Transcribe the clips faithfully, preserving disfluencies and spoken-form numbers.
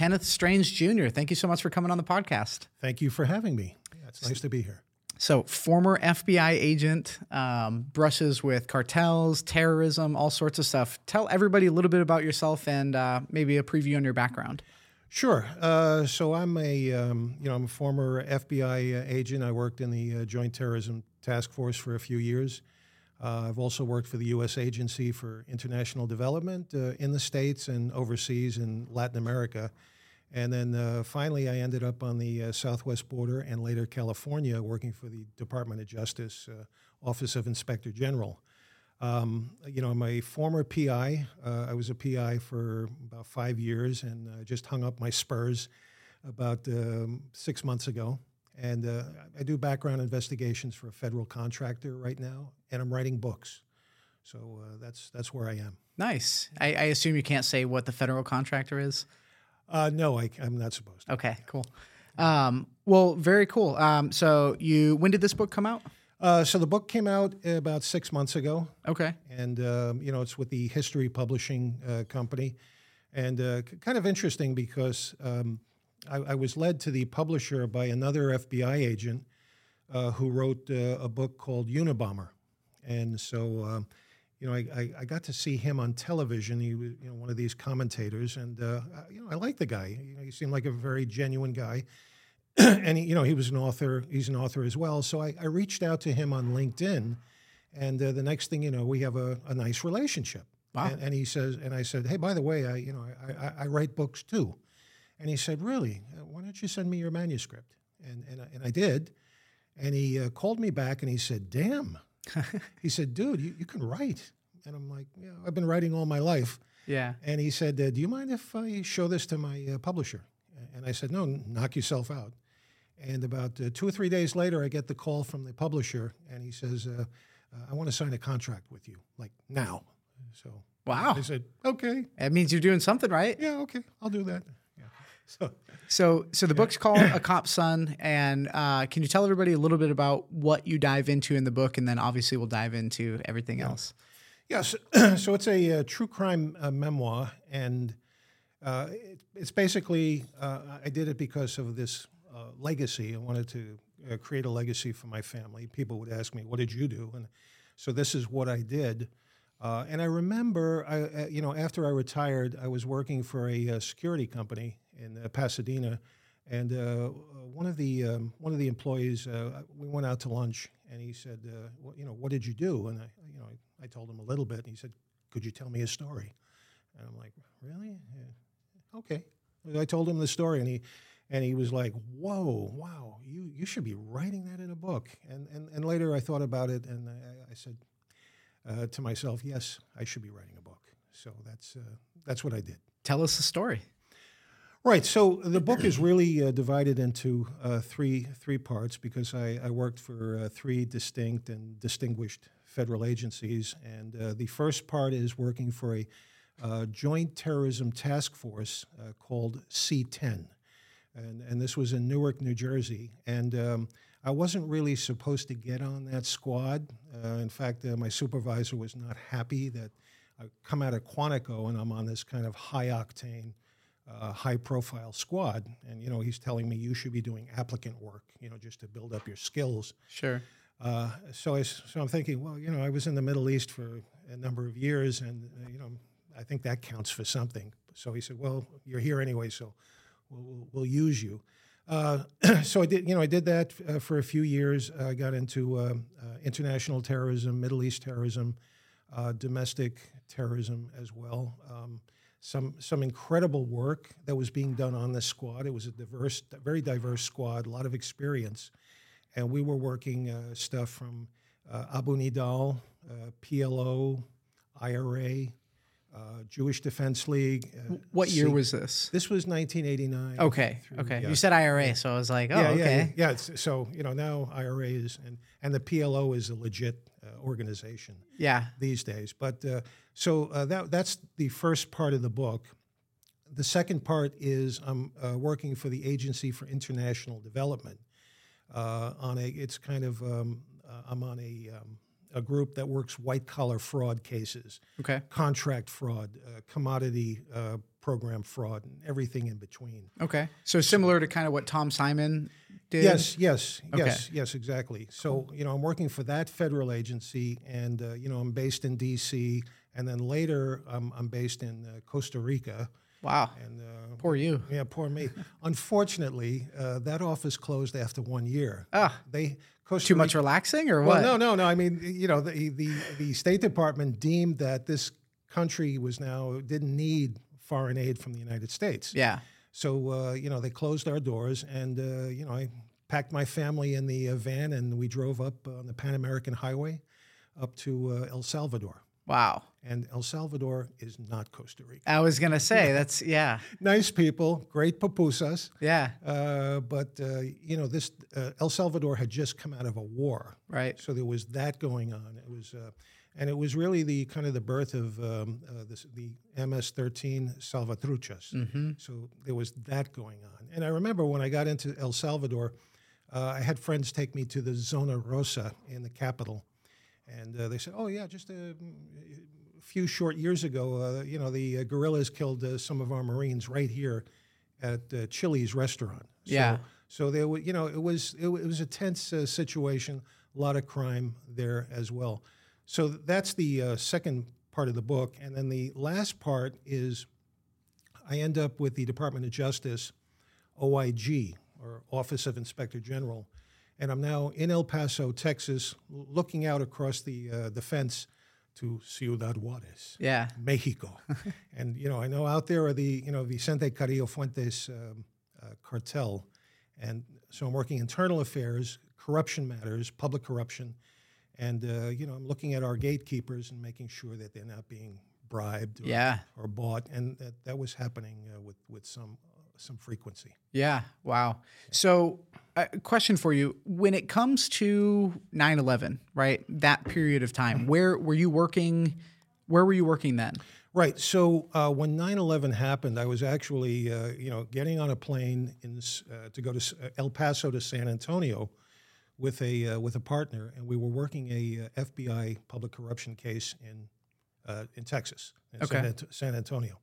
Kenneth Strange Junior Thank you so much for coming on the podcast. Thank you for having me. Yeah, it's nice to be here. So, former F B I agent, um, brushes with cartels, terrorism, all sorts of stuff. Tell everybody a little bit about yourself and uh, maybe a preview on your background. Sure. Uh, so I'm a, um, you know, I'm a former F B I uh, agent. I worked in the uh, Joint Terrorism Task Force for a few years. Uh, I've also worked for the U S Agency for International Development uh, in the States and overseas in Latin America. And then uh, finally, I ended up on the uh, southwest border and later California, working for the Department of Justice, uh, Office of Inspector General. Um, you know, I'm a former P I. Uh, I was a P I for about five years and uh, just hung up my spurs about um, six months ago. And uh, I do background investigations for a federal contractor right now, and I'm writing books. So uh, that's that's where I am. Nice. I, I assume you can't say what the federal contractor is? Uh, no, I, I'm not supposed to. Okay, cool. Um, well, very cool. Um, so you, when did this book come out? Uh, so the book came out about six months ago. Okay. And, um, you know, it's with the History Publishing uh, Company. And uh, c- kind of interesting because um, I, I was led to the publisher by another F B I agent uh, who wrote uh, a book called Unabomber. And so, um, you know, I, I, I got to see him on television. He was, you know, one of these commentators. And, uh, I- you know, I like the guy. You know, he seemed like a very genuine guy. And, he, you know, he was an author. He's an author as well. So I, I reached out to him on LinkedIn. And uh, the next thing you know, we have a, a nice relationship. Wow. And, and he says, and I said, hey, by the way, I, you know, I, I, I write books too. And he said, really? Uh, Why don't you send me your manuscript? And and, I- and I did. And he uh, called me back and he said, damn. He said, dude, you, you can write. And I'm like, yeah, I've been writing all my life. Yeah. And he said, uh, do you mind if I show this to my uh, publisher? And I said, no, knock yourself out. And about uh, two or three days later, I get the call from the publisher, and he says, uh, uh, I want to sign a contract with you, like now. So Wow. I said, okay, That means you're doing something right. yeah, okay, I'll do that. Yeah. So So, so the book's called A Cop's Son, and uh, can you tell everybody a little bit about what you dive into in the book, and then obviously we'll dive into everything else. Yes, so it's a, uh true crime uh, memoir, and uh, it, it's basically, uh, I did it because of this uh, legacy. I wanted to uh, create a legacy for my family. People would ask me, what did you do? And so this is what I did. Uh, and I remember, I, uh, you know, after I retired, I was working for a, uh security company in uh, Pasadena, and uh, one of the um, one of the employees, uh, we went out to lunch, and he said, uh, well, you know, what did you do? And I, you know, I, I told him a little bit, and he said, could you tell me a story? And I'm like, really? Yeah. Okay. I told him the story, and he and he was like, whoa, wow, you you should be writing that in a book. And and, and later I thought about it, and I, I said uh, to myself, yes, I should be writing a book. So that's uh, that's what I did. Tell us the story. Right. So the book is really uh, divided into uh, three three parts because I, I worked for uh, three distinct and distinguished federal agencies. And uh, the first part is working for a uh, Joint Terrorism Task Force uh, called C ten. And, and this was in Newark, New Jersey. And um, I wasn't really supposed to get on that squad. Uh, in fact, uh, my supervisor was not happy that I come out of Quantico and I'm on this kind of high-octane, uh, high-profile squad. And, you know, he's telling me you should be doing applicant work, you know, just to build up your skills. Sure. Uh, so, I, so I'm thinking, well, you know, I was in the Middle East for a number of years, and, uh, you know, I think that counts for something. So he said, well, you're here anyway, so we'll, we'll, we'll use you. Uh, so I did, you know, I did that uh, for a few years. I uh, got into uh, uh, international terrorism, Middle East terrorism, uh, domestic terrorism as well. Um, some some incredible work that was being done on this squad. It was a diverse, very diverse squad, a lot of experience, and we were working uh, stuff from uh, Abu Nidal, uh, P L O, I R A. Uh, Jewish Defense League. Uh, What year C- was this? This was nineteen eighty-nine. Okay. through- Okay. yeah. You said I R A, so I was like, oh, yeah, yeah, okay. yeah. yeah it's, so you know now I R A is and and the P L O is a legit uh, organization Yeah. these days. But uh, so uh, that that's the first part of the book. The second part is I'm uh, working for the Agency for International Development uh, on a. It's kind of um, uh, I'm on a. Um, a group that works white-collar fraud cases, Okay. contract fraud, uh, commodity uh, program fraud, and everything in between. Okay. So similar to kind of what Tom Simon did? Yes, yes, Okay. yes, yes, exactly. So, you know, I'm working for that federal agency, and, uh, you know, I'm based in D C, and then later um, I'm based in uh, Costa Rica. Wow. And uh, Poor you. Yeah, poor me. Unfortunately, uh, that office closed after one year. Ah. They Costa Too Rica, much relaxing or well, what? no, no, no. I mean, you know, the, the the State Department deemed that this country was now didn't need foreign aid from the United States. Yeah. So, uh, you know, they closed our doors, and, uh, you know, I packed my family in the uh, van, and we drove up on the Pan American Highway up to uh, El Salvador. Wow. And El Salvador is not Costa Rica. I was going to say, that's, yeah. Nice people, great pupusas. Yeah. Uh, but, uh, you know, this uh, El Salvador had just come out of a war. Right. So there was that going on. It was... Uh, And it was really the kind of the birth of um, uh, this, the M S thirteen Salvatruchas. Mm-hmm. So there was that going on. And I remember when I got into El Salvador, uh, I had friends take me to the Zona Rosa in the capital. And uh, they said, oh, yeah, just a, a few short years ago, uh, you know, the uh, guerrillas killed uh, some of our Marines right here at uh, Chili's restaurant. So, Yeah. So there, w- you know, it was, it, w- it was a tense uh, situation, a lot of crime there as well. So that's the uh, second part of the book. And then the last part is I end up with the Department of Justice, O I G, or Office of Inspector General. And I'm now in El Paso, Texas, looking out across the, uh, the fence to Ciudad Juarez, Yeah. Mexico. And, you know, I know out there are the, you know, Vicente Carrillo Fuentes um, uh, cartel. And so I'm working internal affairs, corruption matters, public corruption. And, uh, you know, I'm looking at our gatekeepers and making sure that they're not being bribed or, Yeah. or bought. And that, that was happening uh, with, with some, uh, some frequency. Yeah. Wow. So, a question for you. When it comes to nine eleven, right, that period of time, where were you working? Where were you working then? Right. So uh, when nine eleven happened, I was actually, uh, you know, getting on a plane in, uh, to go to S- El Paso to San Antonio with a uh, with a partner, and we were working a uh, F B I public corruption case in uh, in Texas, in Okay. San, Ant- San Antonio.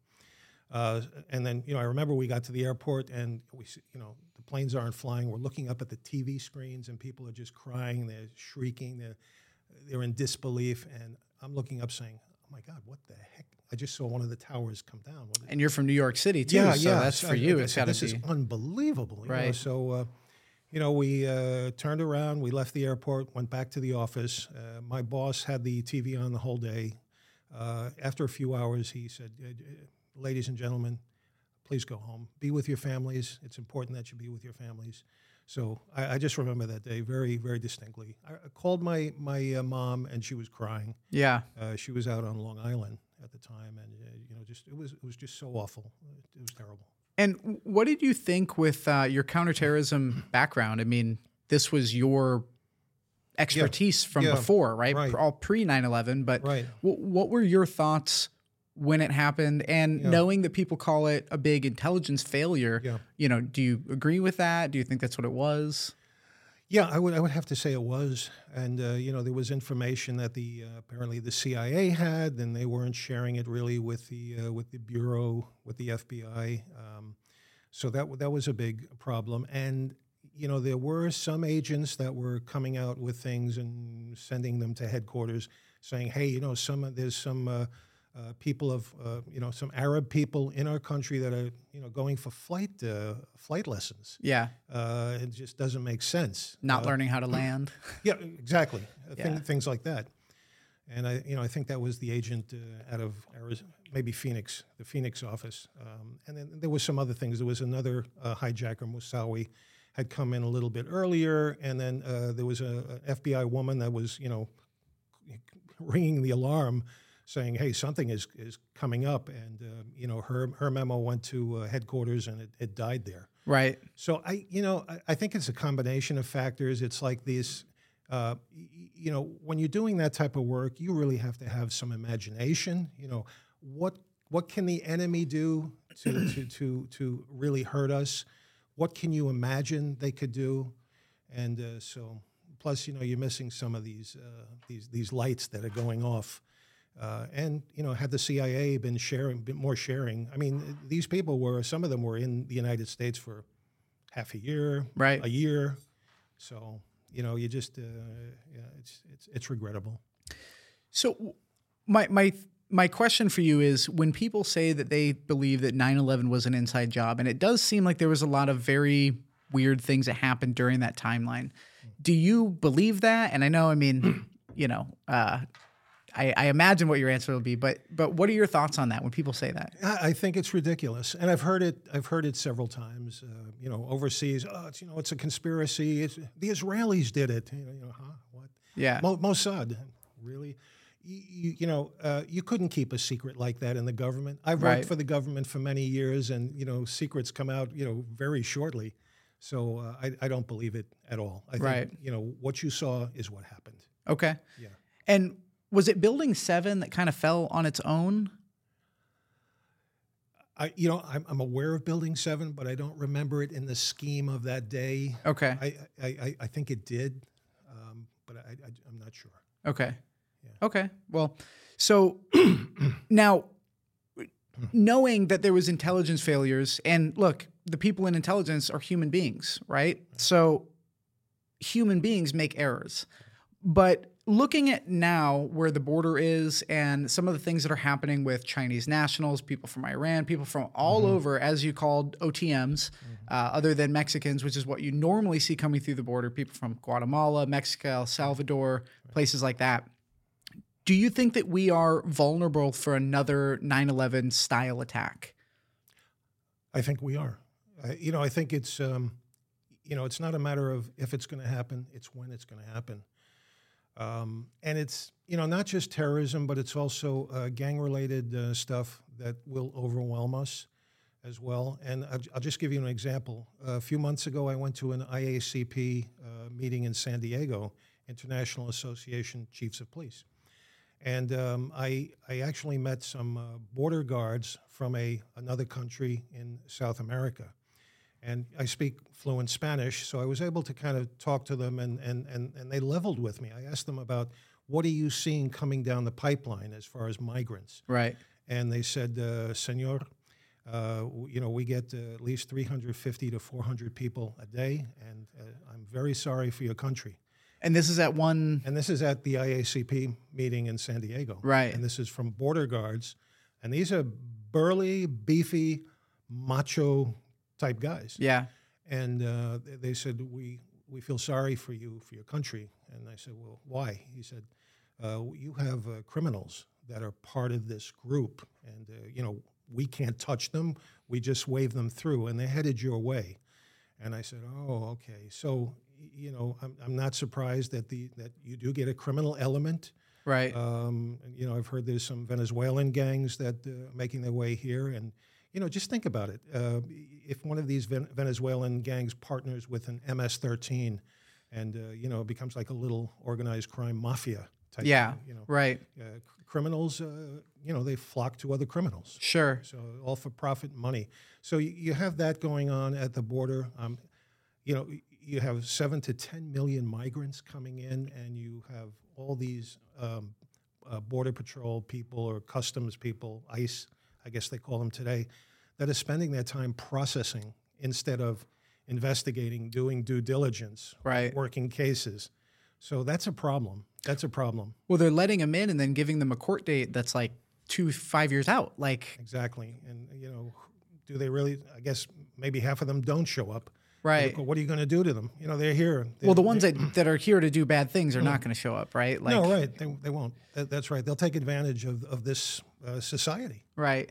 Uh, and then, you know, I remember we got to the airport, and we, s- you know, the planes aren't flying. We're looking up at the T V screens, and people are just crying, they're shrieking, they're they're in disbelief, and I'm looking up, saying, "Oh my God, what the heck? I just saw one of the towers come down." What is- And you're from New York City too. yeah, so yeah. that's So for I- you. I It's said, got to this be. is unbelievable. You know? Right. So, uh, you know, we uh, turned around, we left the airport, went back to the office. Uh, my boss had the T V on the whole day. Uh, after a few hours, he said, "Uh, uh, ladies and gentlemen, please go home. Be with your families. It's important that you be with your families." So I, I just remember that day very, very distinctly. I, I called my, my uh, mom, and she was crying. Yeah. Uh, she was out on Long Island at the time, and uh, you know, just it was it was just so awful. It was terrible. And what did you think with uh, your counterterrorism background? I mean, this was your expertise from Yeah. before, right? Right. All pre nine eleven. But Right. w- what were your thoughts when it happened? And Yeah. knowing that people call it a big intelligence failure, Yeah. you know, do you agree with that? Do you think that's what it was? Yeah, I would I would have to say it was, and uh, you know, there was information that the uh, apparently the C I A had, and they weren't sharing it really with the uh, with the bureau, with the F B I. Um, so that w- that was a big problem, and you know, there were some agents that were coming out with things and sending them to headquarters, saying, "Hey, you know, some there's some." Uh, Uh, people of, uh, you know, some Arab people in our country that are, you know, going for flight uh, flight lessons. Yeah. Uh, it just doesn't make sense. Not Uh, learning how to land. Yeah, exactly. Uh, thing- Yeah. Things like that. And I, you know, I think that was the agent uh, out of Arizona, maybe Phoenix, the Phoenix office. Um, and then there was some other things. There was another uh, hijacker, Musawi, had come in a little bit earlier, and then uh, there was a, a F B I woman that was, you know, ringing the alarm, saying, "Hey, something is is coming up," and uh, you know, her her memo went to uh, headquarters, and it, it died there. Right. So I, you know, I, I think it's a combination of factors. It's like these, uh, y- you know, when you're doing that type of work, you really have to have some imagination. You know, what what can the enemy do to to to to really hurt us? What can you imagine they could do? And uh, so, plus, you know, you're missing some of these uh, these these lights that are going off. Uh, and, you know, had the C I A been sharing, been more sharing, I mean, these people were, some of them were in the United States for half a year, Right. a year. So, you know, you just, uh, yeah, it's, it's, it's regrettable. So my, my, my question for you is, when people say that they believe that nine eleven was an inside job, and it does seem like there was a lot of very weird things that happened during that timeline, do you believe that? And I know, I mean, you know, uh, I, I imagine what your answer will be, but but what are your thoughts on that when people say that? I, I think it's ridiculous, and I've heard it. I've heard it several times. Uh, you know, overseas. Oh, it's, you know, it's a conspiracy. It's, the Israelis did it. You know, you know huh? What? Yeah. Mo- Mossad, really? You, you, you know, uh, you couldn't keep a secret like that in the government. I've worked Right. for the government for many years, and you know, secrets come out, you know, very shortly. So uh, I, I don't believe it at all. I think, Right. you know, what you saw is what happened. Okay. Yeah. And was it Building seven that kind of fell on its own? I, you know, I'm, I'm aware of Building seven, but I don't remember it in the scheme of that day. Okay. I, I, I, I think it did, um, but I, I, I'm not sure. Okay. Okay. Well, so now, knowing that there was intelligence failures, and look, the people in intelligence are human beings, right? So human beings make errors. But looking at now where the border is and some of the things that are happening with Chinese nationals, people from Iran, people from all Mm-hmm. over, as you called O T Ms, uh, other than Mexicans, which is what you normally see coming through the border, people from Guatemala, Mexico, El Salvador, places like that. Do you think that we are vulnerable for another nine eleven style attack? I think we are. I, you know, I think it's, um, you know, it's not a matter of if it's going to happen, it's when it's going to happen. Um, and it's, you know, not just terrorism, but it's also uh, gang-related uh, stuff that will overwhelm us as well. And I'll, I'll just give you an example. Uh, a few months ago, I went to an I A C P uh, meeting in San Diego, International Association Chiefs of Police. And um, I, I actually met some uh, border guards from a, another country in South America. And I speak fluent Spanish, so I was able to kind of talk to them, and, and, and, and they leveled with me. I asked them about, what are you seeing coming down the pipeline as far as migrants? Right. And they said, uh, Senor, uh, you know, we get uh, at least three hundred fifty to four hundred people a day, and uh, I'm very sorry for your country. And this is at one... And this is at the I A C P meeting in San Diego. Right. And this is from border guards. And these are burly, beefy, macho type guys. Yeah. And uh, they said, we, we feel sorry for you, for your country. And I said, well, why? He said, uh, you have uh, criminals that are part of this group. And, uh, you know, we can't touch them. We just wave them through. And they're headed your way. And I said, oh, okay. So, you know, I'm, I'm not surprised that the that you do get a criminal element. Right. Um, you know, I've heard there's some Venezuelan gangs that uh, are making their way here. And, you know, just think about it. Uh, if one of these Ven- Venezuelan gangs partners with an M S thirteen and, uh, you know, it becomes like a little organized crime mafia type Yeah. thing, you know. Right. Uh, c- criminals, uh, you know, they flock to other criminals. Sure. So all for profit money. So you, you have that going on at the border. Um, you know, you have seven to ten million migrants coming in, and you have all these um, uh, border patrol people or customs people, ICE, I guess they call them today, that are spending their time processing instead of investigating, doing due diligence, Right. working cases. So that's a problem. That's a problem. Well, they're letting them in and then giving them a court date that's like two, five years out. Like, Exactly. And, you know, do they really, I guess maybe half of them don't show up. right. What are you going to do to them? You know, they're here. They're, Well, the ones that, that are here to do bad things are not going to show up, right? Like, no, right. They, they won't. That, that's right. They'll take advantage of, of this uh, society. Right.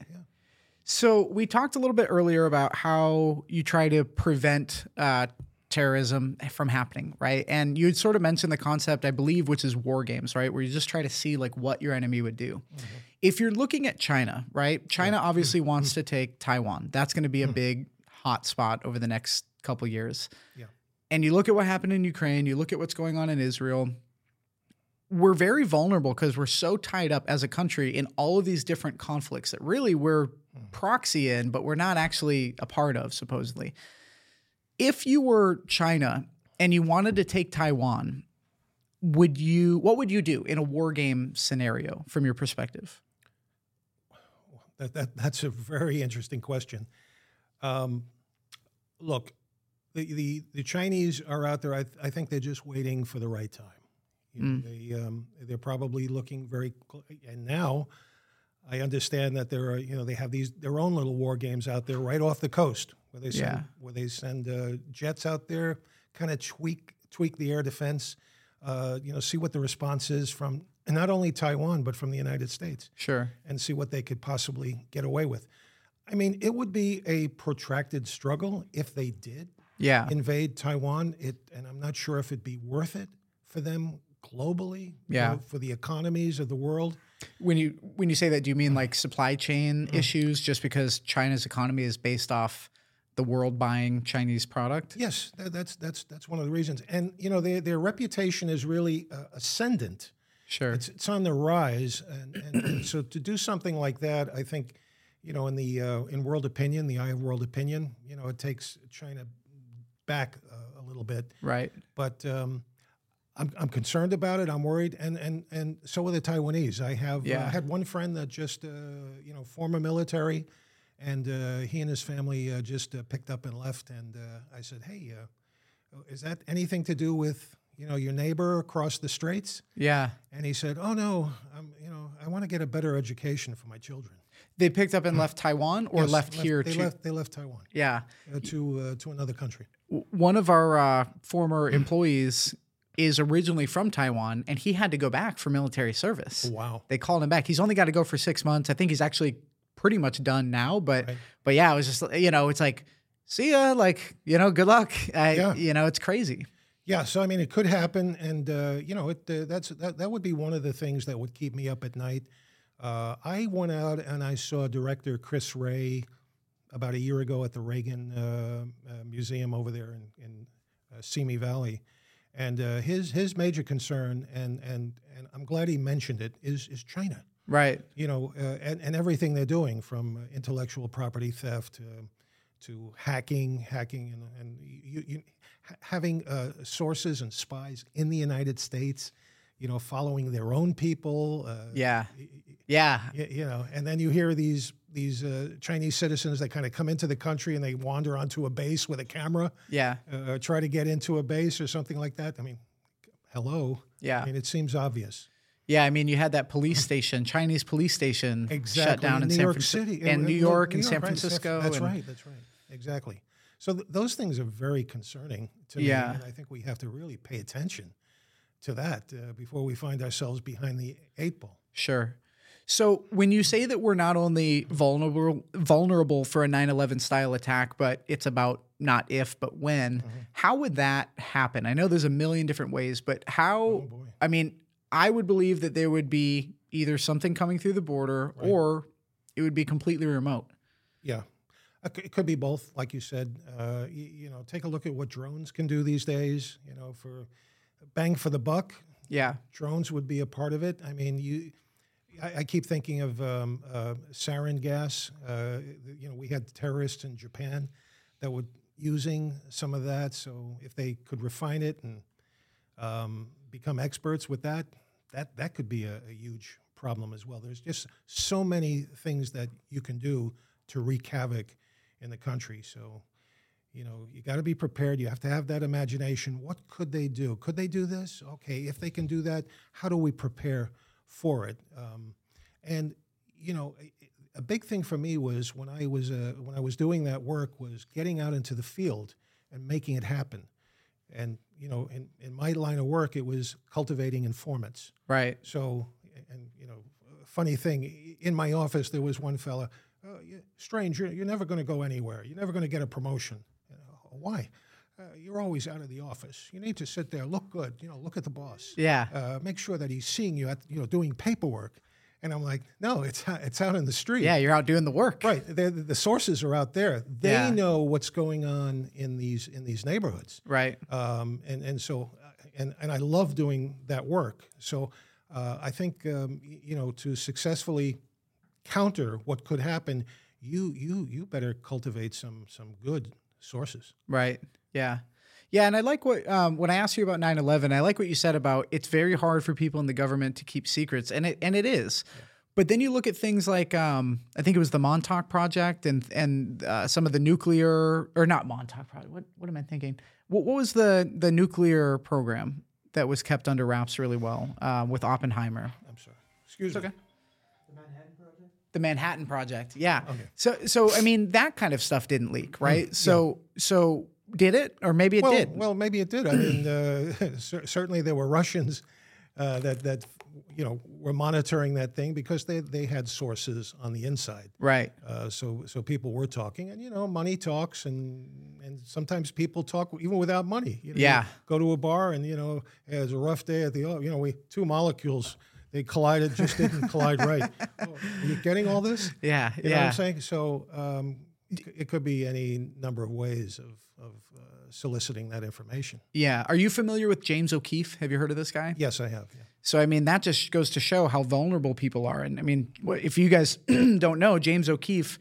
So we talked a little bit earlier about how you try to prevent uh, terrorism from happening, right? And you had sort of mentioned the concept, I believe, which is war games, right? Where you just try to see like what your enemy would do. Mm-hmm. If you're looking at China, right? China yeah. obviously mm-hmm. wants to take Taiwan. That's going to be a mm-hmm. big hot spot over the next couple years. Yeah. And you look at what happened in Ukraine, you look at what's going on in Israel. We're very vulnerable because we're so tied up as a country in all of these different conflicts that really we're mm-hmm. proxy in, but we're not actually a part of, supposedly. If you were China and you wanted to take Taiwan, would you? What would you do in a war game scenario from your perspective? That, that that's a very interesting question. Um, look, the, the the Chinese are out there. I, th- I think they're just waiting for the right time. You know, Mm. they um, they're probably looking very. Cl- and now, I understand that there are you know they have these their own little war games out there right off the coast where they send Yeah. where they send uh, jets out there, kind of tweak tweak the air defense. Uh, you know, see what the response is from not only Taiwan but from the United States, Sure. and see what they could possibly get away with. I mean, it would be a protracted struggle if they did Yeah. invade Taiwan. It, and I'm not sure if it'd be worth it for them globally, you Yeah. know, for the economies of the world. When you when you say that, do you mean like supply chain issues? Just because China's economy is based off the world buying Chinese product? Yes, that, that's that's that's one of the reasons. And you know, their their reputation is really uh, ascendant. Sure. It's it's on the rise, and, and, and so to do something like that, I think, you know, in the uh, in world opinion, the eye of world opinion, you know, it takes China back uh, a little bit. Right. But um, I'm I'm concerned about it. I'm worried, and and and so are the Taiwanese. I have uh, Yeah. I had one friend that just uh, you know former military, and uh, he and his family uh, just uh, picked up and left. And uh, I said, hey, uh, is that anything to do with you know your neighbor across the straits? Yeah. And he said, oh no, I'm you know I want to get a better education for my children. They picked up and left Taiwan or Yes, left here They to left. They left Taiwan Yeah. uh, to uh, to another country. W- One of our uh, former employees is originally from Taiwan, and he had to go back for military service. Wow. They called him back. He's only got to go for six months. I think he's actually pretty much done now. But Right. but yeah, it was just you know, it's like, see ya, like you know, good luck. I, Yeah. You know, it's crazy. Yeah, so I mean, it could happen, and uh, you know, it uh, that's that, that would be one of the things that would keep me up at night. Uh, I went out and I saw director Chris Ray about a year ago at the Reagan uh, uh, Museum over there in, in uh, Simi Valley, and uh, his his major concern, and and and I'm glad he mentioned it, is is China. Right. You know, uh, and and everything they're doing, from uh, intellectual property theft uh, to hacking, hacking, and and you, you, ha- having uh, sources and spies in the United States. You know, following their own people. Uh, Yeah. Yeah. y- you know, and then you hear these these uh, Chinese citizens that kind of come into the country and they wander onto a base with a camera, Yeah. uh, try to get into a base or something like that. I mean, hello. Yeah. I mean, it seems obvious. Yeah, I mean, you had that police station, Chinese police station, Exactly. shut down in, New San York Francisco, City, and Uh, New uh, York, and San right, Francisco. That's and, right. That's right. Exactly. So th- those things are very concerning to Yeah. me, and I think we have to really pay attention to that uh, before we find ourselves behind the eight ball. Sure. So when you say that we're not only vulnerable vulnerable for a nine eleven style attack, but it's about not if but when, Mm-hmm. how would that happen? I know there's a million different ways, but how? Oh, boy. I mean, I would believe that there would be either something coming through the border or it would be completely remote. Yeah. It c- It could be both, like you said. Uh, you, you know, take a look at what drones can do these days. You know, for bang for the buck, Yeah. drones would be a part of it. I mean, you. I, I keep thinking of um, uh, sarin gas. Uh, you know, we had terrorists in Japan that were using some of that. So if they could refine it and um, become experts with that, that that could be a, a huge problem as well. There's just so many things that you can do to wreak havoc in the country. So, you know, you got to be prepared. You have to have that imagination. What could they do? Could they do this? Okay, if they can do that, how do we prepare for it? Um, and you know, a, a big thing for me was when I was uh, when I was doing that work was getting out into the field and making it happen. And you know, in, in my line of work, it was cultivating informants. Right. So, and you know, funny thing, in my office there was one fella. Oh, you, strange, you're, you're never going to go anywhere. You're never going to get a promotion. You know, why? Uh, you're always out of the office. You need to sit there, look good. You know, look at the boss. Yeah. Uh, make sure that he's seeing you at you know doing paperwork. And I'm like, no, it's it's out in the street. Yeah. You're out doing the work. Right. They're, the sources are out there. They Yeah. know what's going on in these in these neighborhoods. Right. Um, and and so and and I love doing that work. So uh, I think um, y- you know to successfully counter what could happen, you you you better cultivate some some good sources. Right. Yeah. Yeah, and I like what um, when I asked you about nine eleven, I like what you said about it's very hard for people in the government to keep secrets, and it and it is. Yeah. But then you look at things like um, I think it was the Montauk Project and and uh, some of the nuclear or not Montauk Project. What what am I thinking? What, what was the the nuclear program that was kept under wraps really well uh, with Oppenheimer? I'm sorry. Excuse it's me. Okay. The Manhattan Project, yeah. Okay. So, so I mean, that kind of stuff didn't leak, right? Mm, so, yeah. so did it, or maybe it well, did? Well, maybe it did. I mean, uh, c- certainly there were Russians uh, that that you know were monitoring that thing because they they had sources on the inside, right? Uh, so so people were talking, and you know, money talks, and and sometimes people talk even without money. You know, yeah. You go to a bar, and you know, it was a rough day at the oh, you know, we two molecules. They collided, just didn't collide right. Oh, are you getting all this? Yeah, you know yeah. what I'm saying? So um, it, it could be any number of ways of, of uh, soliciting that information. Yeah. Are you familiar with James O'Keefe? Have you heard of this guy? Yes, I have. Yeah. So, I mean, that just goes to show how vulnerable people are. And I mean, if you guys don't know, James O'Keefe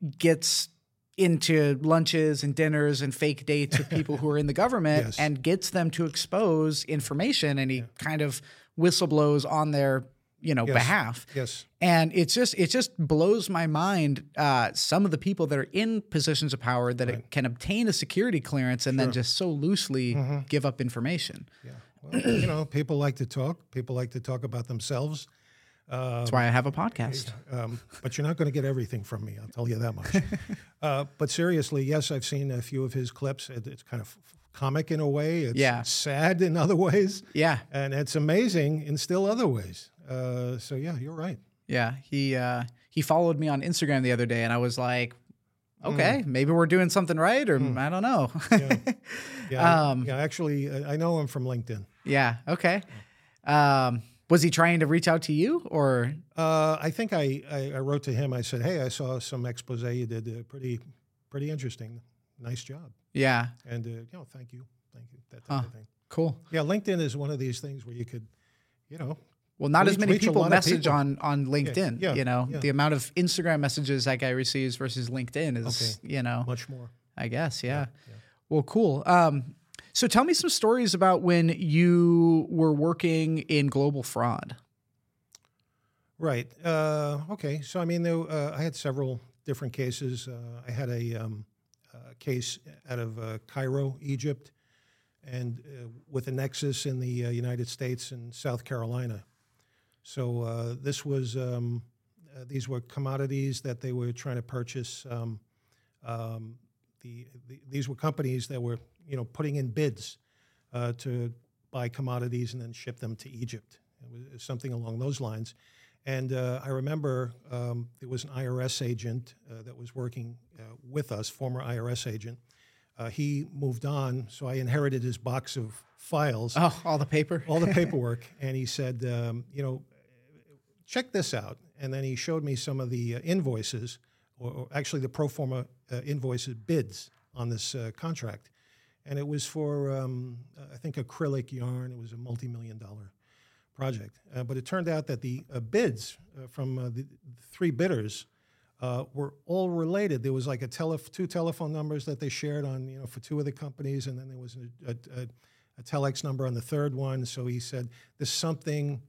gets into lunches and dinners and fake dates with people who are in the government yes. and gets them to expose information, and he yeah. kind of whistleblows on their, you know, yes. behalf. Yes. And it's just, it just blows my mind. Uh, some of the people that are in positions of power that right. can obtain a security clearance and sure. then just so loosely mm-hmm. give up information. Yeah. Well, you know, people like to talk. People like to talk about themselves. Uh, That's why I have a podcast. Um, but you're not going to get everything from me. I'll tell you that much. uh, but seriously, yes, I've seen a few of his clips. It, it's kind of comic in a way. It's yeah. sad in other ways. Yeah. And it's amazing in still other ways. Uh, so, yeah, you're right. Yeah. He uh, he followed me on Instagram the other day, and I was like, okay, mm. maybe we're doing something right, or mm. I don't know. yeah. Yeah, um, yeah, actually, I know him from LinkedIn. Yeah. Okay. Um, was he trying to reach out to you, or? Uh, I think I, I, I wrote to him. I said, hey, I saw some expose you did. Uh, pretty pretty interesting. Nice job. Yeah. And, uh, you know, thank you. Thank you. That type huh. of thing. Cool. Yeah, LinkedIn is one of these things where you could, you know. Well, not reach, as many people message people. on, on LinkedIn. Yeah, yeah, you know, yeah. the amount of Instagram messages that guy receives versus LinkedIn is, okay. you know. Much more. I guess, yeah. yeah, yeah. Well, cool. Um, so tell me some stories about when you were working in global fraud. Right. Uh, okay. So, I mean, there, uh, I had several different cases. Uh, I had a um, uh, case out of uh, Cairo, Egypt, and uh, with a nexus in the uh, United States and South Carolina. So uh, this was, um, uh, these were commodities that they were trying to purchase. Um, um, the, the these were companies that were, you know, putting in bids uh, to buy commodities and then ship them to Egypt. It was something along those lines. And uh, I remember um, there was an I R S agent uh, that was working uh, with us, former I R S agent. Uh, he moved on, so I inherited his box of files. Oh, all the paper? all the paperwork. And he said, um, you know, check this out. And then he showed me some of the uh, invoices, or, or actually the pro forma uh, invoices, bids on this uh, contract. And it was for, um, I think, acrylic yarn. It was a multi-million dollar project. Uh, but it turned out that the uh, bids uh, from uh, the, the three bidders uh, were all related. There was like a tele- two telephone numbers that they shared on, you know, for two of the companies, and then there was a, a, a, a telex number on the third one. So he said, there's something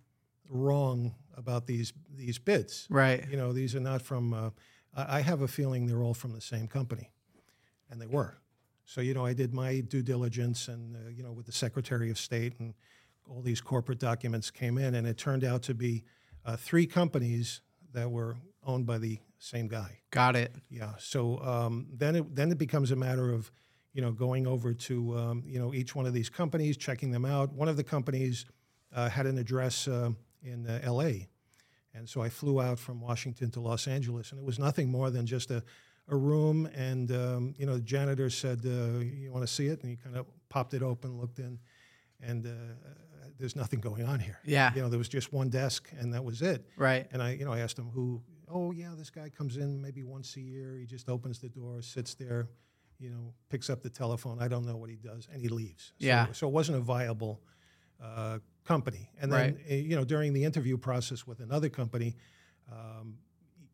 wrong about these these bids. Right. You know, these are not from, uh, I, I have a feeling they're all from the same company. And they were. So, you know, I did my due diligence and, uh, you know, with the Secretary of State, and all these corporate documents came in, and it turned out to be uh, three companies that were owned by the same guy. Got it. Yeah. So um, then it then it becomes a matter of, you know, going over to um, you know, each one of these companies, checking them out. One of the companies uh, had an address uh, in uh, L A, and so I flew out from Washington to Los Angeles, and it was nothing more than just a a room, and um, you know, the janitor said, uh, "You want to see it?" And he kind of popped it open, looked in, and uh, there's nothing going on here. Yeah. You know, there was just one desk, and that was it. Right. And I, you know, I asked him who. Oh, yeah, this guy comes in maybe once a year. He just opens the door, sits there, you know, picks up the telephone. I don't know what he does, and he leaves. So, yeah. So it wasn't a viable uh, company. And then, right. uh, you know, during the interview process with another company, um,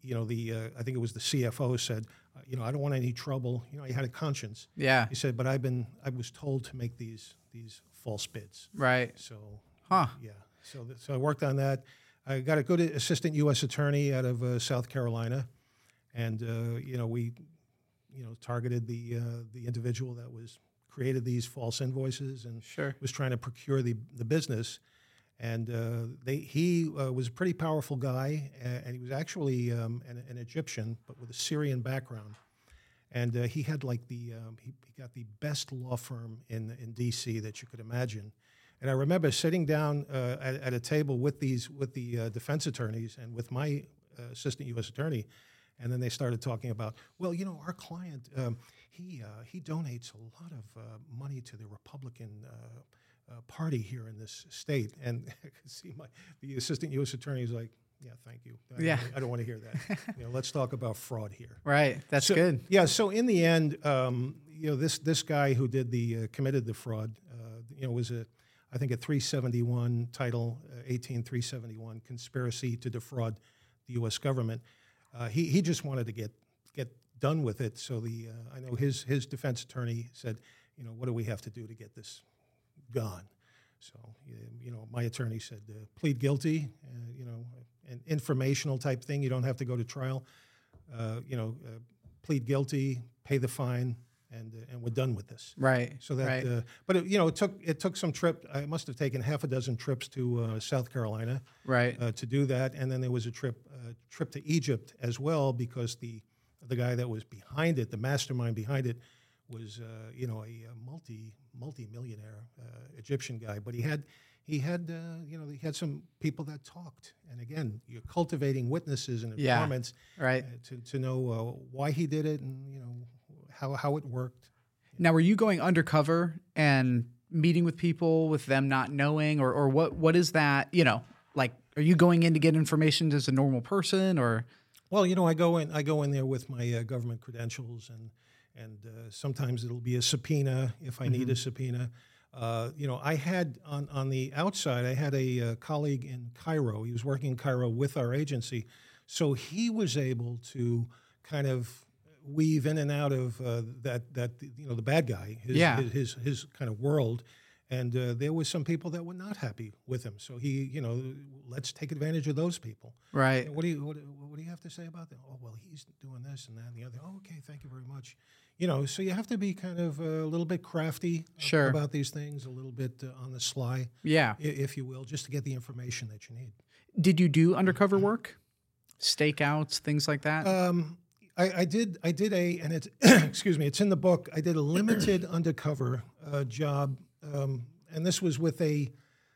you know, the uh, I think it was the C F O said, uh, you know, I don't want any trouble. You know, he had a conscience. Yeah. He said, but I've been, I was told to make these these false bids. Right. So, huh. yeah. So, th- so I worked on that. I got a good assistant U S attorney out of uh, South Carolina, and uh, you know, we, you know, targeted the uh, the individual that was created these false invoices and Sure. was trying to procure the the business. And uh, they, he uh, was a pretty powerful guy, and, and he was actually um, an, an Egyptian, but with a Syrian background. And uh, he had like the um, he, he got the best law firm in in D C that you could imagine. And I remember sitting down uh, at, at a table with these with the uh, defense attorneys and with my uh, assistant U S attorney, and then they started talking about, well, you know, our client um, he uh, he donates a lot of uh, money to the Republican Uh, Uh, party here in this state, and I could see my the assistant U S attorney is like, "Yeah, thank you. I Yeah, don't, I don't want to hear that. You know, let's talk about fraud here." Right, that's so, good. Yeah. So in the end, um, you know, this this guy who did the uh, committed the fraud, uh, you know, was a I think a three seventy-one title, uh, eighteen three seventy-one conspiracy to defraud the U S government. Uh, he he just wanted to get get done with it. So the uh, I know his his defense attorney said, you know, what do we have to do to get this gone? So, you know, my attorney said, uh, plead guilty, uh, you know, an informational type thing. You don't have to go to trial. Uh, you know, uh, plead guilty, pay the fine, and uh, and we're done with this. Right. So that, right. uh, but it, you know, it took it took some trip. I must have taken half a dozen trips to uh, South Carolina, right, uh, to do that, and then there was a trip uh, trip to Egypt as well, because the the guy that was behind it, the mastermind behind it, was uh, you know a, a multi multi millionaire uh, Egyptian guy, but he had he had uh, you know he had some people that talked, and again, you're cultivating witnesses and informants, yeah, right, uh, to to know uh, why he did it and you know how how it worked. Now, were you going undercover and meeting with people with them not knowing, or or what what is that? You know, like, are you going in to get information as a normal person, or? Well, you know, I go in I go in there with my uh, government credentials, and. And uh, sometimes it'll be a subpoena if I mm-hmm. need a subpoena. Uh, you know, I had on, on the outside, I had a uh, colleague in Cairo. He was working in Cairo with our agency. So he was able to kind of weave in and out of uh, that, that, you know, the bad guy, his, yeah. his, his, his kind of world. And uh, there was some people that were not happy with him. So he, you know, let's take advantage of those people. Right. What do you what, what do you have to say about that? Oh, well, he's doing this and that and the other. Oh, okay, thank you very much. You know, so you have to be kind of a little bit crafty sure. about these things, a little bit uh, on the sly, yeah, if you will, just to get the information that you need. Did you do undercover work, stakeouts, things like that? Um, I, I did. I did a, and it's excuse me, it's in the book. I did a limited undercover uh, job. Um, and this was with a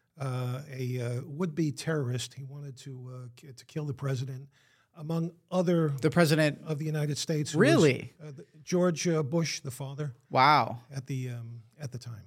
uh, a uh, would-be terrorist. He wanted to uh, k- to kill the president, among other the president of the United States. Really, was, uh, the, George uh, Bush, the father. Wow. At the um, at the time,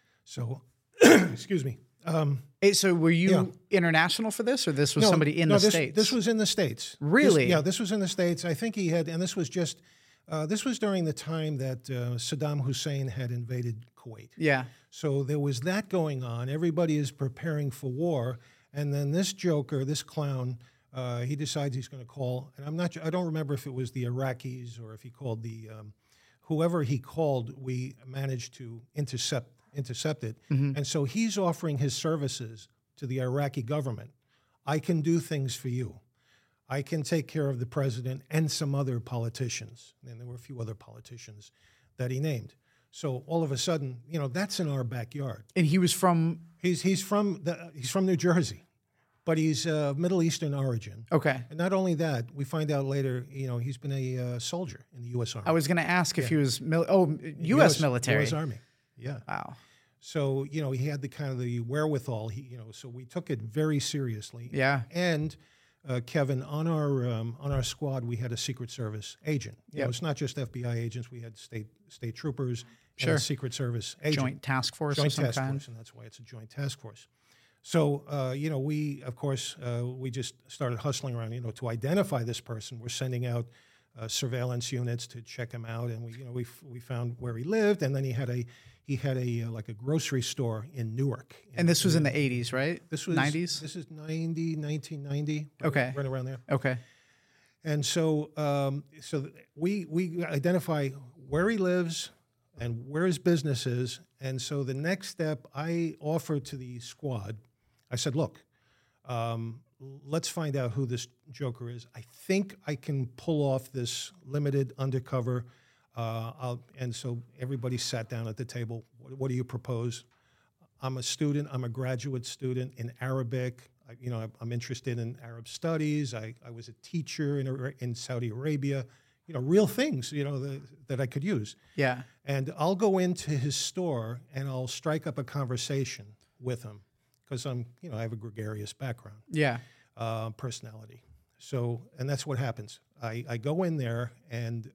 so excuse me. Um, hey, so were you yeah. international for this, or this was no, somebody in no, the this, States? This was in the States. Really? This, yeah, this was in the States. I think he had, and this was just. Uh, this was during the time that uh, Saddam Hussein had invaded Kuwait. Yeah. So there was that going on. Everybody is preparing for war, and then this joker, this clown, uh, he decides he's going to call. And I'm not. I don't remember if it was the Iraqis or if he called the um, whoever he called. We managed to intercept intercept it, mm-hmm. and so he's offering his services to the Iraqi government. I can do things for you. I can take care of the president and some other politicians. And there were a few other politicians that he named. So all of a sudden, you know, that's in our backyard. And he was from? He's he's from the, he's from New Jersey, but he's uh, Middle Eastern origin. Okay. And not only that, we find out later, you know, he's been a uh, soldier in the U S Army. I was going to ask yeah. if he was mil- oh U S, U S military, U S Army. Yeah. Wow. So you know, he had the kind of the wherewithal. He you know, so we took it very seriously. Yeah. And. Uh, Kevin, on our um, on our squad, we had a Secret Service agent. You yep. know, it's not just F B I agents. We had state state troopers sure. and a Secret Service agent. Joint task force Joint of some task kind. force, and that's why it's a joint task force. So, uh, you know, we, of course, uh, we just started hustling around, you know, to identify this person. We're sending out uh, surveillance units to check him out, and we, you know, we f- we found where he lived, and then he had a he had a uh, like a grocery store in Newark. And this was in the eighties, right? This was nineties. This is ninety, nineteen ninety. Okay, right around there. Okay. And so, um, so th- we we identify where he lives and where his business is. And so the next step I offered to the squad, I said, look, um, let's find out who this joker is. I think I can pull off this limited undercover. Uh, I'll, and so everybody sat down at the table. What, what do you propose? I'm a student. I'm a graduate student in Arabic. I, you know, I'm interested in Arab studies. I, I was a teacher in, Ara- in Saudi Arabia. You know, real things, you know, the, that I could use. Yeah. And I'll go into his store and I'll strike up a conversation with him because I'm, you know, I have a gregarious background. Yeah. Uh, personality. So, and that's what happens. I, I go in there and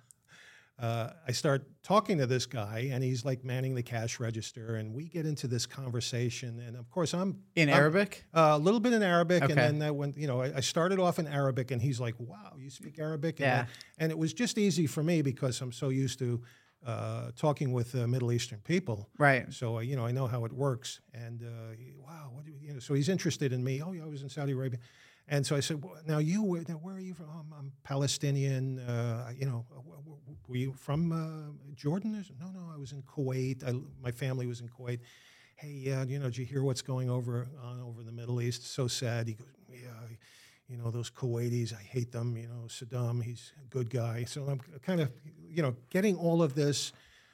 uh, I start talking to this guy, and he's like manning the cash register, and we get into this conversation. And of course, I'm in I'm, Arabic, uh, a little bit in Arabic, okay. and then that went. You know, I, I started off in Arabic, and he's like, "Wow, you speak Arabic?" And, yeah. I, and it was just easy for me because I'm so used to uh, talking with uh, Middle Eastern people. Right. So uh, you know, I know how it works. And uh, he, wow, what do you, you know? So he's interested in me. Oh, yeah, I was in Saudi Arabia. And so I said, well, now you, where, now where are you from? Oh, I'm, I'm Palestinian. Uh, you know, were you from uh, Jordan? No, no, I was in Kuwait. I, my family was in Kuwait. Hey, uh, you know, did you hear what's going over on over in the Middle East? So sad. He goes, yeah, I, you know, those Kuwaitis, I hate them. You know, Saddam, he's a good guy. So I'm kind of, you know, getting all of this.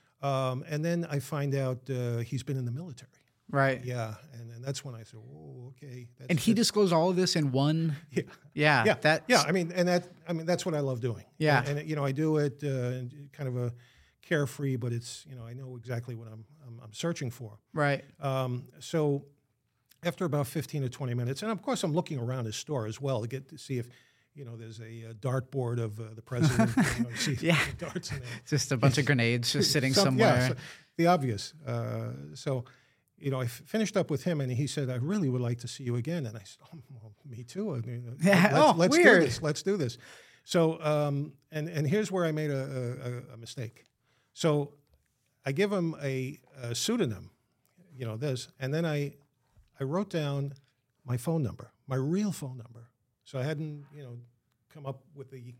Um, and then I find out uh, he's been in the military. Right. Yeah, and, and that's when I said, "Oh, okay." That's, and he that's, disclosed all of this in one. Yeah. Yeah. Yeah. That. Yeah. I mean, and that. I mean, that's what I love doing. Yeah. And, and you know, I do it uh, kind of a carefree, but it's you know, I know exactly what I'm I'm, I'm searching for. Right. Um, so after about fifteen or twenty minutes, and of course, I'm looking around his store as well to get to see if. You know, there's a, a dartboard of uh, the president. You know, see yeah, darts in there. Just a bunch of grenades just sitting Some, somewhere. Yeah, so the obvious. Uh, so, you know, I f- finished up with him, and he said, "I really would like to see you again." And I said, "Oh, well, me too. I mean, yeah. let's, oh, let's weird. do this. Let's do this." So, um, and and here's where I made a, a, a mistake. So, I give him a, a pseudonym, you know, this, and then I, I wrote down my phone number, my real phone number. So I hadn't, you know, come up with the,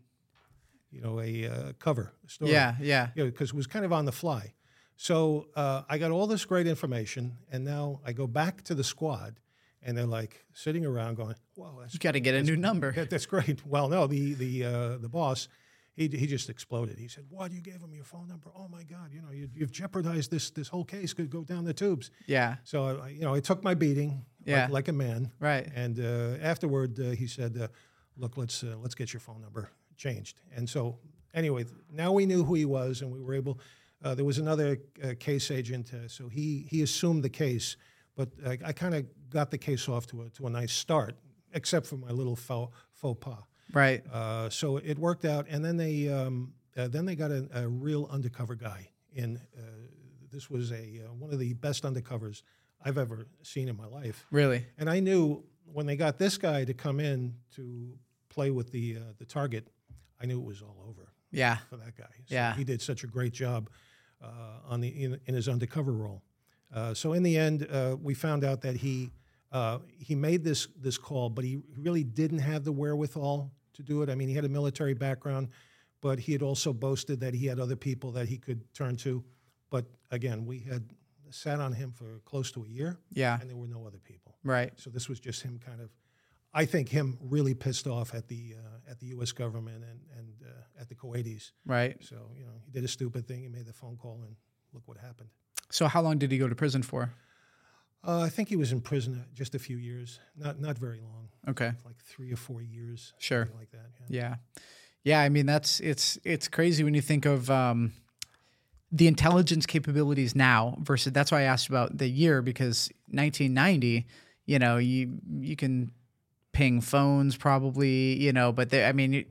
you know, a uh, cover story. Yeah, yeah. You know, because it was kind of on the fly. So uh, I got all this great information, and now I go back to the squad, and they're like sitting around going, "Wow, that's you got to get a new number." that, that's great." Well, no, the the uh, the boss, he he just exploded. He said, "What? You gave him your phone number? Oh my God! You know, you, you've jeopardized this this whole case. Could go down the tubes." Yeah. So I, you know, I took my beating, yeah. like, like a man. Right. And uh, afterward, uh, he said, uh, "Look, let's uh, let's get your phone number changed." And so, anyway, now we knew who he was, and we were able. Uh, there was another uh, case agent, uh, so he he assumed the case, but I, I kind of got the case off to a to a nice start, except for my little faux, faux pas. Right. Uh, so it worked out, and then they um, uh, then they got a, a real undercover guy in. Uh, this was a uh, one of the best undercovers I've ever seen in my life. Really. And I knew when they got this guy to come in to play with the uh, the target, I knew it was all over. Yeah. For that guy. So yeah. He did such a great job uh, on the in, in his undercover role. Uh, so in the end, uh, we found out that he uh, he made this this call, but he really didn't have the wherewithal to do it. I mean, he had a military background, but he had also boasted that he had other people that he could turn to. But again, we had sat on him for close to a year. Yeah. And there were no other people. Right. So this was just him kind of. I think him really pissed off at the uh, at the U S government and and uh, at the Kuwaitis. Right. So you know he did a stupid thing. He made the phone call, and look what happened. So how long did he go to prison for? Uh, I think he was in prison just a few years, not not very long. Okay. Like three or four years. Sure. Something like that. Yeah. Yeah. Yeah. I mean, that's it's it's crazy when you think of um, the intelligence capabilities now versus. That's why I asked about the year, because nineteen ninety, you know, you you can ping phones probably, you know, but they, I mean,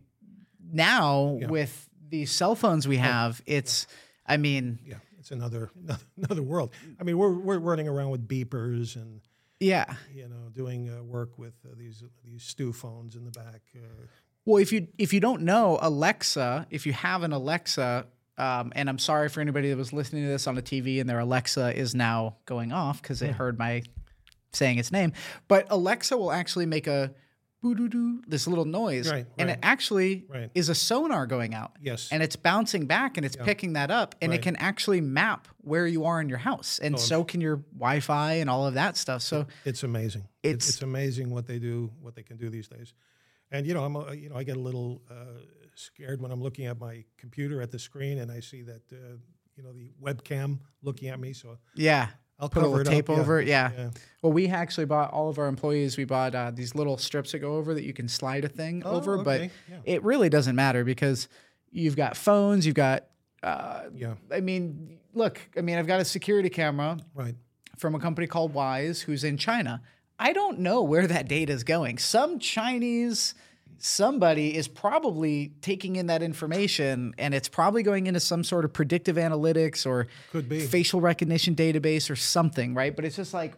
now yeah. with these cell phones we have, it's, yeah. I mean, yeah, it's another, another another world. I mean, we're we're running around with beepers and yeah, you know, doing uh, work with uh, these these stew phones in the back. Uh, well, if you if you don't know Alexa, if you have an Alexa, um, and I'm sorry for anybody that was listening to this on a T V and their Alexa is now going off because it heard my saying its name, but Alexa will actually make a boo-doo-doo, this little noise. Right, And right. it actually Right. is a sonar going out. Yes. And it's bouncing back and it's picking that up. And Right. it can actually map where you are in your house. And Oh, so can your Wi-Fi and all of that stuff. So It's amazing. It's- It's, it's amazing what they do, what they can do these days. And you know, I'm uh, you know, I get a little uh, scared when I'm looking at my computer at the screen and I see that uh, you know the webcam looking at me. So yeah. I'll Put a cover little it tape up. Yeah. over it. Yeah. Yeah. Well, we actually bought all of our employees. We bought uh, these little strips that go over that you can slide a thing Oh, over, but okay. Yeah. it really doesn't matter because you've got phones, you've got. Uh, Yeah. I mean, look. I mean, I've got a security camera Right. from a company called Wise, who's in China. I don't know where that data is going. Some Chinese somebody is probably taking in that information, and it's probably going into some sort of predictive analytics or Could be. facial recognition database or something, right? But it's just like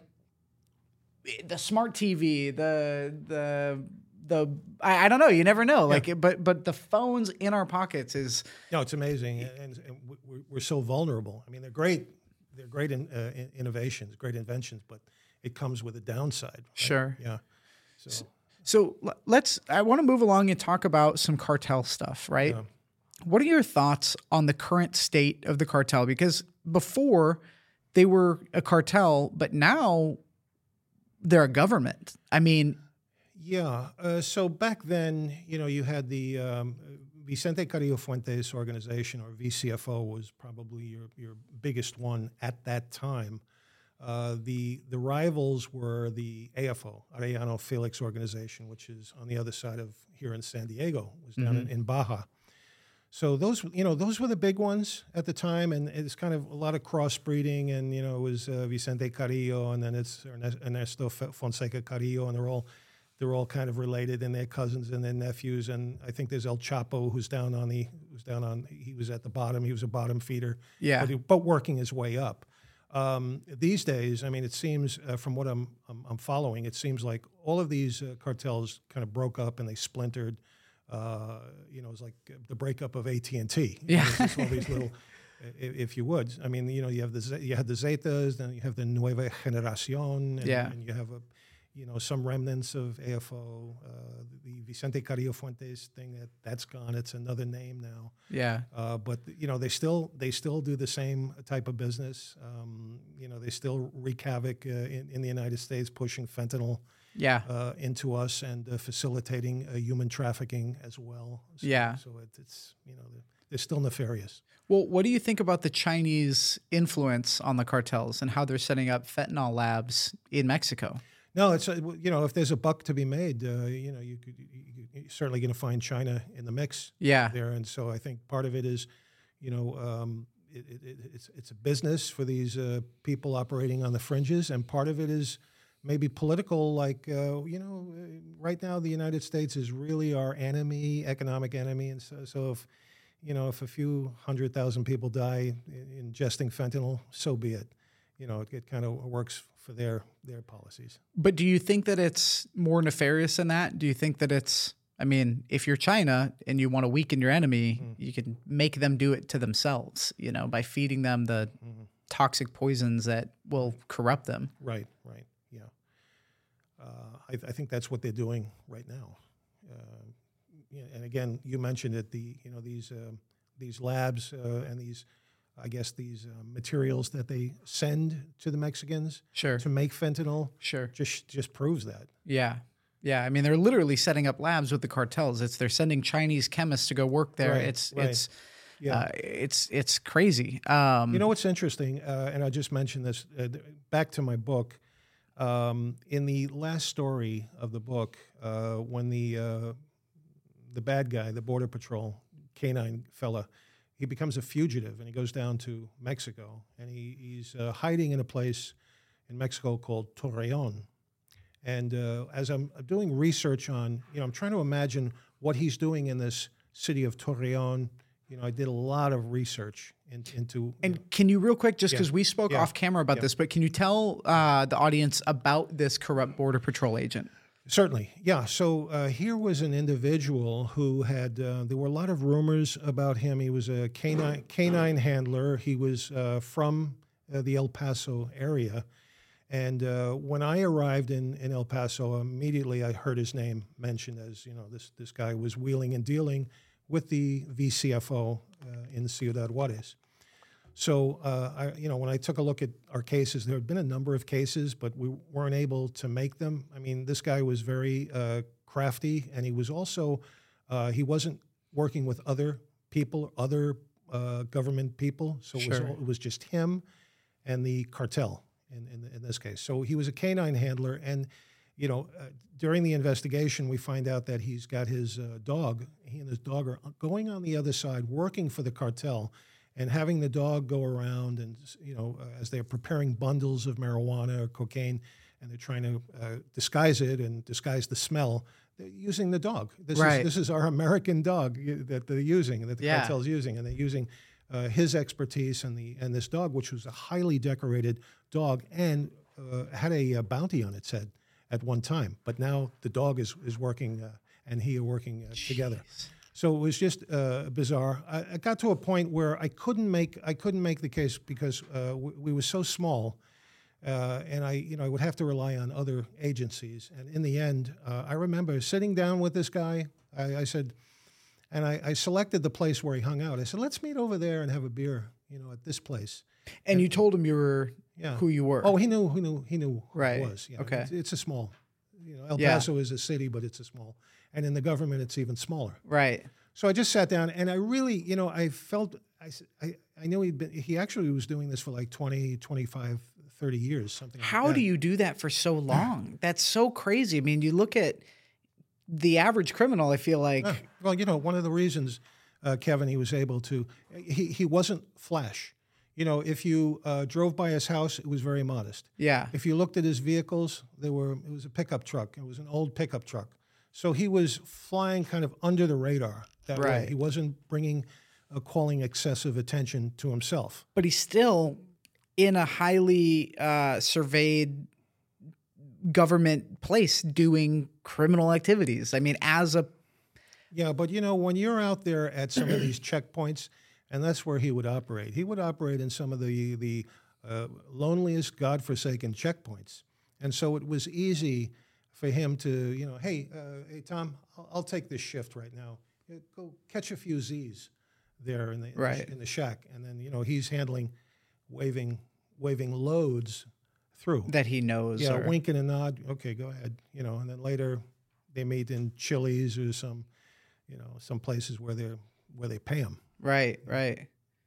the smart T V, the the the I, I don't know. You never know. Like, but but the phones in our pockets is No, it's amazing, and, and we're, we're so vulnerable. I mean, they're great. They're great in, uh, in innovations, great inventions, but it comes with a downside. Right? sure. Yeah. So So l- let's. I want to move along and talk about some cartel stuff, right? Yeah. What are your thoughts on the current state of the cartel? Because before they were a cartel, but now they're a government. I mean, Yeah. Uh, so back then, you know, you had the um, Vicente Carrillo Fuentes organization, or V C F O, was probably your, your biggest one at that time. Uh, the the rivals were the A F O, Arellano Felix organization, which is on the other side of here in San Diego, it was down in, in Baja. So those, you know, those were the big ones at the time, and it's kind of a lot of crossbreeding, and you know, it was uh, Vicente Carrillo, and then it's Ernesto Fonseca Carrillo, and they're all they're all kind of related, and they're cousins and their nephews, and I think there's El Chapo, who's down on the who's down on he was at the bottom, he was a bottom feeder, Yeah. but, he, but working his way up. Um, these days, I mean, it seems uh, from what I'm, I'm I'm following, it seems like all of these uh, cartels kind of broke up and they splintered. Uh, you know, it's like the breakup of A T and T. Yeah. It's just all these little, if, if you would. I mean, you know, you have the Z- you had the Zetas, then you have the Nueva Generación, and, Yeah. and you have a, you know, some remnants of A F O. Uh, the Vicente Carrillo Fuentes thing that that's gone. It's another name now. yeah, Uh, but you know, they still they still do the same type of business. Um, you know, they still wreak havoc uh, in, in the United States, pushing fentanyl yeah. uh, into us and uh, facilitating uh, human trafficking as well. So, Yeah. So it, it's you know they're, they're still nefarious. Well, what do you think about the Chinese influence on the cartels and how they're setting up fentanyl labs in Mexico? No, it's uh, you know if there's a buck to be made, uh, you know you could you, you're certainly going to find China in the mix Yeah, there, and so I think part of it is, you know, um, it, it, it, it's it's a business for these uh, people operating on the fringes, and part of it is maybe political. Like uh, you know, uh, right now the United States is really our enemy, economic enemy, and so, so if you know if a few hundred thousand people die in- ingesting fentanyl, so be it. You know, it, it kind of works for their their policies. but do you think that it's more nefarious than that? Do you think that it's? I mean, if you're China and you want to weaken your enemy, Mm-hmm. you can make them do it to themselves. You know, by feeding them the Mm-hmm. toxic poisons that will corrupt them. Right, right, yeah. Uh, I, I think that's what they're doing right now. Uh, yeah, and again, you mentioned it. The you know these um, these labs uh, and these, I guess these uh, materials that they send to the Mexicans Sure, to make fentanyl sure. just just proves that. Yeah. Yeah. I mean, they're literally setting up labs with the cartels. It's they're sending Chinese chemists to go work there. Right, it's right. it's Yeah. uh, it's it's crazy. Um, You know what's interesting, uh, and I just mentioned this, uh, th- back to my book. Um, in the last story of the book, uh, when the uh, the bad guy, the Border Patrol canine fella, he becomes a fugitive and he goes down to Mexico, and he, he's uh, hiding in a place in Mexico called Torreon. And uh, as I'm doing research on, you know, I'm trying to imagine what he's doing in this city of Torreon. You know, I did a lot of research in, into. and can you real quick, just Yeah. because we spoke Yeah. off camera about Yeah. this, but can you tell uh, the audience about this corrupt Border Patrol agent? Certainly, yeah. So uh, here was an individual who had, uh, there were a lot of rumors about him. He was a canine, canine handler. He was uh, from uh, the El Paso area. And uh, when I arrived in, in El Paso, immediately I heard his name mentioned as, you know, this, this guy was wheeling and dealing with the V C F O uh, in Ciudad Juarez. So, uh, I, you know, when I took a look at our cases, there had been a number of cases, but we weren't able to make them. I mean, this guy was very uh, crafty, and he was also, uh, he wasn't working with other people, other uh, government people. So it, Sure. was, it was just him and the cartel in, in, in this case. So he was a canine handler, and, you know, uh, during the investigation, we find out that he's got his uh, dog. He and his dog are going on the other side, working for the cartel, and having the dog go around and, you know, uh, as they're preparing bundles of marijuana or cocaine, and they're trying to uh, disguise it and disguise the smell, they're using the dog. This Right. is this is our American dog that they're using, that the Yeah. cartel's using, and they're using uh, his expertise and the and this dog, which was a highly decorated dog and uh, had a, a bounty on its head at one time. But now the dog is is working, uh, and he are working uh, together. So it was just uh, bizarre. I, I got to a point where I couldn't make I couldn't make the case because uh, we, we were so small, uh, and I you know I would have to rely on other agencies. And in the end, uh, I remember sitting down with this guy. I, I said, and I, I selected the place where he hung out. I said, let's meet over there and have a beer, you know, at this place. And you told him you were Yeah. who you were. Oh, he knew who knew he knew who Right. it was. Yeah. Okay. It's, it's a small, you know, El Yeah. Paso is a city, but it's a small, and in the government, it's even smaller. Right. So I just sat down, and I really, you know, I felt, I, s- I, I knew he'd been, he actually was doing this for like twenty, twenty-five, thirty years, something like How that. do you do that for so long? That's so crazy. I mean, you look at the average criminal, I feel like. Uh, well, you know, one of the reasons, uh, Kevin, he was able to, he, he wasn't flash. You know, if you uh, drove by his house, it was very modest. Yeah. If you looked at his vehicles, they were, it was a pickup truck. It was an old pickup truck. So he was flying kind of under the radar that way. Right. He wasn't bringing, uh, calling excessive attention to himself. But he's still in a highly uh, surveyed government place doing criminal activities. I mean, as a Yeah, but you know, when you're out there at some of these checkpoints, and that's where he would operate. He would operate in some of the the uh, loneliest, godforsaken checkpoints, and so it was easy for him to, you know, hey, uh, hey, Tom, I'll, I'll take this shift right now. Yeah, go catch a few Z's there in the in, Right. the in the shack, and then you know he's handling waving waving loads through. that he knows. Yeah, or- wink and a nod. Okay, go ahead. You know, and then later they meet in Chili's or some, you know, some places where they are where they pay him. Right. Right.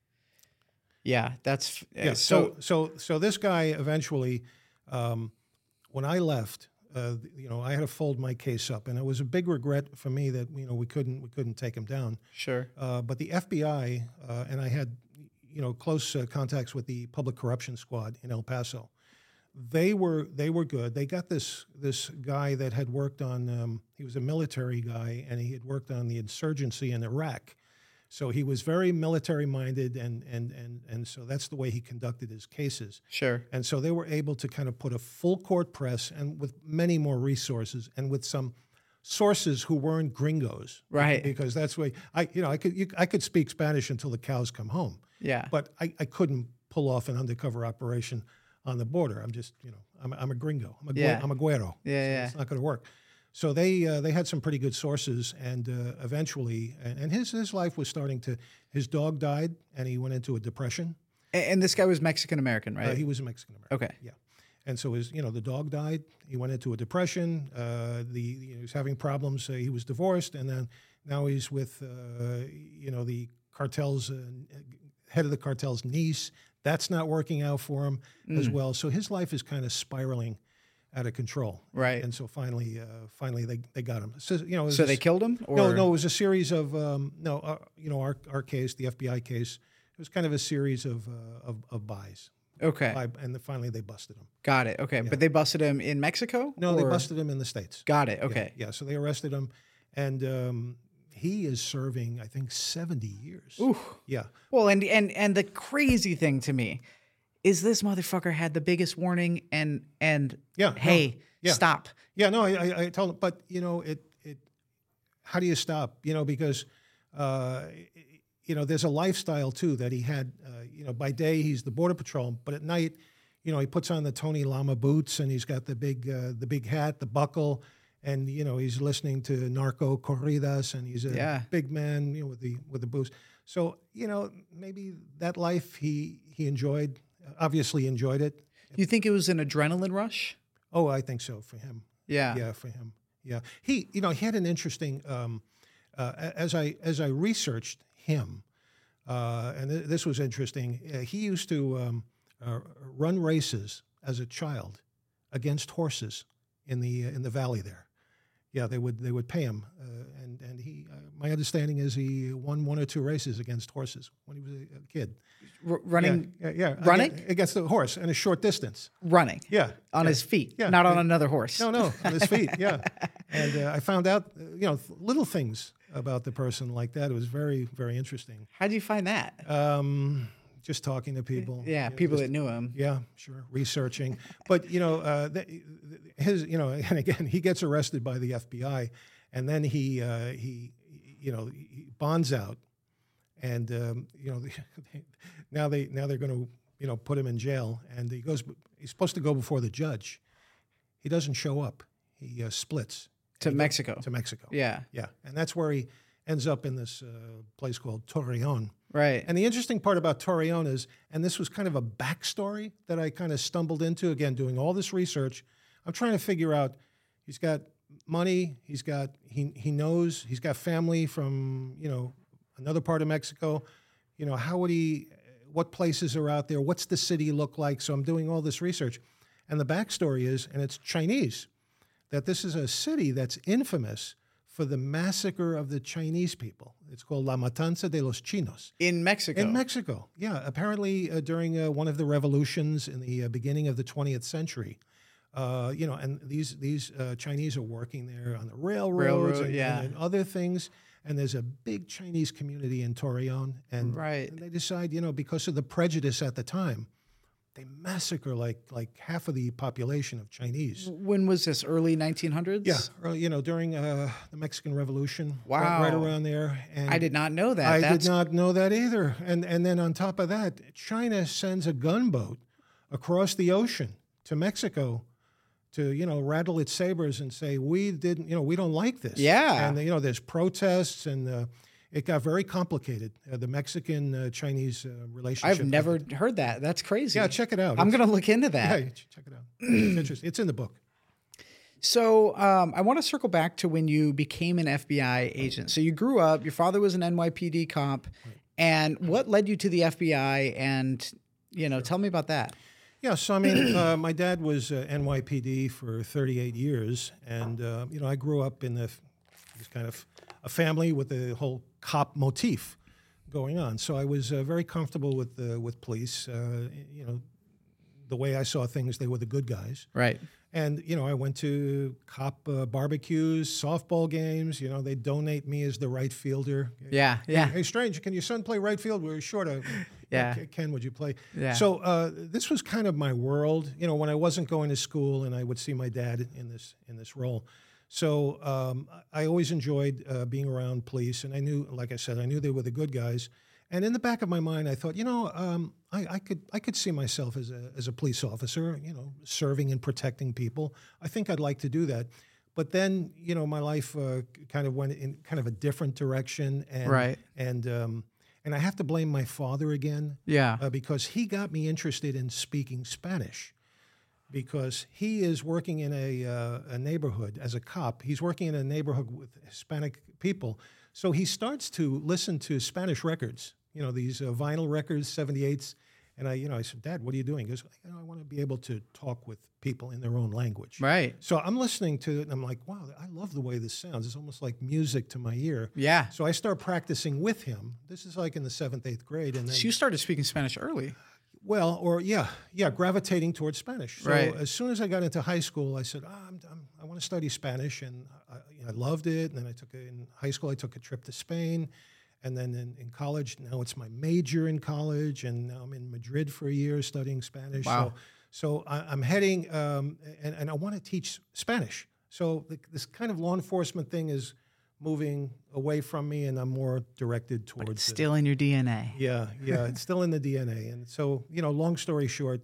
Yeah. That's uh, Yeah. so. So so so this guy eventually, um, when I left, uh, you know, I had to fold my case up, and it was a big regret for me that you know we couldn't we couldn't take him down. Sure. Uh, but the F B I uh, and I had, you know, close uh, contacts with the Public Corruption Squad in El Paso. They were they were good. They got this this guy that had worked on. Um, he was a military guy, and he had worked on the insurgency in Iraq. So he was very military minded, and and and and so that's the way he conducted his cases. Sure. And so they were able to kind of put a full court press, and with many more resources, and with some sources who weren't gringos, Right. Because that's why I, you know, I could you, I could speak Spanish until the cows come home, Yeah. but I, I couldn't pull off an undercover operation on the border. I'm just, you know, I'm, I'm a gringo. I'm a, Yeah. gue- I'm a güero. Yeah, so yeah. It's not going to work. So they uh, they had some pretty good sources, and uh, eventually, and, and his his life was starting to. His dog died, and he went into a depression. A- And this guy was Mexican American, right? Uh, he was a Mexican American. Okay. Yeah, and so his you know the dog died. He went into a depression. Uh, the you know, he was having problems. Uh, he was divorced, and then now he's with uh, you know the cartel's uh, head of the cartel's niece. That's not working out for him as well. So his life is kind of spiraling out of control. Right. And so finally, uh, finally they, they got him. So you know, it was So a they s- killed him? Or? no, no, it was a series of um, no, uh, you know, our our case, the F B I case. It was kind of a series of uh, of, of buys. Okay. Buy, and then finally they busted him. Got it. Okay. But they busted him in Mexico? No, they or- busted him in the States. Got it. Okay. Yeah, so they arrested him, and um, he is serving, I think, seventy years. Ooh. Yeah. Well, and and and the crazy thing to me is this motherfucker had the biggest warning and and Yeah, no, hey, yeah. stop. Yeah, no, I, I, I told him, but you know, it, it, how do you stop? You know, because, uh, you know, there's a lifestyle too that he had. Uh, you know, by day he's the border patrol, but at night, you know, he puts on the Tony Lama boots, and he's got the big uh, the big hat, the buckle, and you know, he's listening to narco corridas, and he's a Yeah. big man, you know, with the with the boots. So you know, maybe that life he he enjoyed. Obviously, enjoyed it. You think it was an adrenaline rush? Oh, I think so for him. Yeah. Yeah, for him. Yeah, he you know he had an interesting. Um, uh, as I as I researched him, uh, and th- this was interesting. Uh, he used to um, uh, run races as a child against horses in the uh, in the valley there. Yeah, they would they would pay him, uh, and and he. Uh, my understanding is he won one or two races against horses when he was a, a kid. R- running, Yeah, yeah, yeah. running, against, against the horse in a short distance. running. Yeah, On yeah. his feet, Yeah. not on Yeah. another horse. No, no, on his feet. Yeah, and uh, I found out, uh, you know, little things about the person like that. It was very, very interesting. How do you find that? Um, just talking to people. Yeah, you know, people just- that knew him. Yeah, sure. Researching, but you know, uh, th- his, you know, and again, he gets arrested by the F B I, and then he, uh, he, you know, he bonds out, and um, you know, now they now they're going to, you know, put him in jail, and he goes. He's supposed to go before the judge. He doesn't show up. He uh, splits To He go- Mexico. To Mexico. Yeah, Yeah, and that's where he ends up in this uh, place called Torreon. right. And the interesting part about Torreon is, and this was kind of a backstory that I kind of stumbled into, again, doing all this research. I'm trying to figure out, he's got money, he's got, he, he knows, he's got family from, you know, another part of Mexico. You know, how would he, what places are out there? What's the city look like? So I'm doing all this research. And the backstory is, and it's Chinese, that this is a city that's infamous for the massacre of the Chinese people. It's called La Matanza de los Chinos. In Mexico. In Mexico, yeah. Apparently, uh, during uh, one of the revolutions in the uh, beginning of the twentieth century, uh, you know, and these these uh, Chinese are working there on the railroads Railroad, and, yeah. and, and other things. And there's a big Chinese community in Torreon, and, Right. and they decide, you know, because of the prejudice at the time, they massacre like like half of the population of Chinese. When was this? Early nineteen hundreds? Yeah, early, you know, during uh, the Mexican Revolution. Wow. Right, right around there. And I did not know that. I That's did not know that either. And and then on top of that, China sends a gunboat across the ocean to Mexico to, you know, rattle its sabers and say, we didn't, you know, we don't like this. Yeah. And, you know, there's protests, and uh, it got very complicated, uh, the Mexican-Chinese uh, relationship. I've never heard that. That's crazy. Yeah, check it out. I'm It's- going to look into Yeah, that. you should check it out. It's interesting. It's in the book. So um, I want to circle back to when you became an F B I agent. So you grew up, your father was an N Y P D cop, and what led you to the F B I? And, you know, tell me about that. Yeah, so I mean, uh, my dad was uh, N Y P D for thirty-eight years, and uh, you know, I grew up in the this kind of a family with the whole cop motif going on. So I was uh, very comfortable with uh, with police. Uh, you know, the way I saw things, they were the good guys. Right. And you know, I went to cop uh, barbecues, softball games. You know, they donate me as the right fielder. Yeah, yeah. Hey, stranger, can your son play right field? We're short of. Yeah. Ken, would you play? Yeah. So uh, this was kind of my world. You know, when I wasn't going to school, and I would see my dad in this in this role. So um, I always enjoyed uh, being around police, and I knew, like I said, I knew they were the good guys. And in the back of my mind, I thought, you know, um, I, I could I could see myself as a as a police officer, you know, serving and protecting people. I think I'd like to do that. But then, you know, my life uh, kind of went in kind of a different direction, and Right. and um, and I have to blame my father again, Yeah. uh, because he got me interested in speaking Spanish. Because he is working in a, uh, a neighborhood as a cop. He's working in a neighborhood with Hispanic people. So he starts to listen to Spanish records, you know, these uh, vinyl records, seventy-eights. And I, you know, I said, Dad, what are you doing? He goes, you know, I want to be able to talk with people in their own language. Right. So I'm listening to it, and I'm like, wow, I love the way this sounds. It's almost like music to my ear. Yeah. So I start practicing with him. This is like in the seventh, eighth grade. And then, So you started speaking Spanish early. well, or yeah, yeah, gravitating towards Spanish. So Right. as soon as I got into high school, I said, oh, I'm, I'm, I want to study Spanish, and I, you know, I loved it. And then I took a, in high school, I took a trip to Spain, and then in, in college, now it's my major in college, and now I'm in Madrid for a year studying Spanish. Wow. So, so I, I'm heading, um, and, and I want to teach Spanish. So the, this kind of law enforcement thing is moving away from me, and I'm more directed towards It's the- still in your D N A. yeah, yeah, it's still in the D N A. And so, you know, long story short,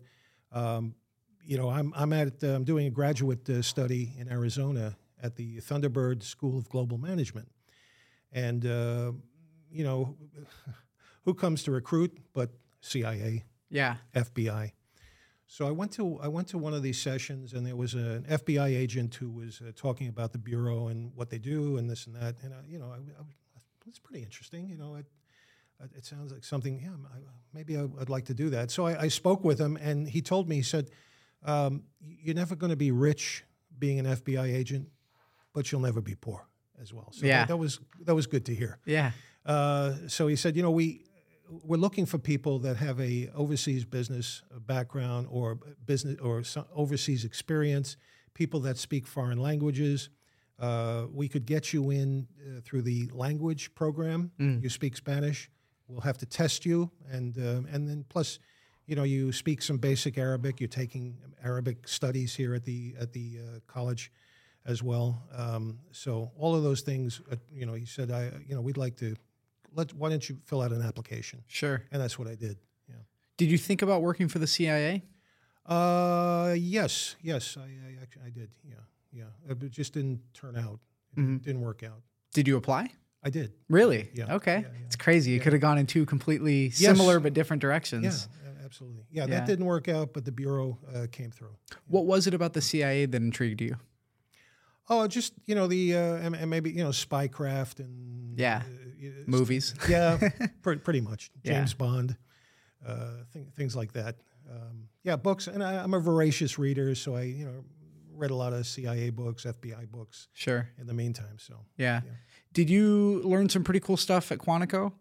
Um, you know, I'm I'm at uh, I'm doing a graduate uh, study in Arizona at the Thunderbird School of Global Management, and uh, you know, who comes to recruit but C I A, Yeah. F B I. So I went to I went to one of these sessions, and there was an F B I agent who was uh, talking about the bureau and what they do and this and that, and I, you know, I, I, it's pretty interesting. You know, it, it sounds like something. Yeah, I, maybe I, I'd like to do that. So I, I spoke with him, and he told me, he said, um, "You're never going to be rich being an F B I agent, but you'll never be poor as well." So Yeah. that, that was that was good to hear. Yeah. Uh, so he said, you know, we. We're looking for people that have a overseas business background or business or some overseas experience, people that speak foreign languages. Uh, we could get you in uh, through the language program. Mm. You speak Spanish. We'll have to test you, and uh, and then plus, you know, you speak some basic Arabic. You're taking Arabic studies here at the at the uh, college as well. Um, so all of those things, uh, you know, he said, I, you know, we'd like to. Let, why don't you fill out an application? Sure. And that's what I did. Yeah. Did you think about working for the C I A? Uh, yes, yes, I, I actually I did. Yeah, yeah. It just didn't turn out. It Mm-hmm. didn't work out. Did you apply? I did. Really? Yeah. Okay. Yeah, yeah. It's crazy. You Yeah. could have gone in two completely similar but different Yeah, directions. uh, absolutely. Yeah, Yeah. that didn't work out, but the bureau uh, came through. What was it about the C I A that intrigued you? Oh, just you know the uh, and, and maybe you know spycraft and Yeah. uh, uh, Movies. Yeah, pre- pretty much. Yeah. James Bond, uh, th- things like that. Um, yeah, books, and I, I'm a voracious reader, so I, you know, read a lot of C I A books, F B I books. Sure. In the meantime, so Yeah. Yeah. Did you learn some pretty cool stuff at Quantico?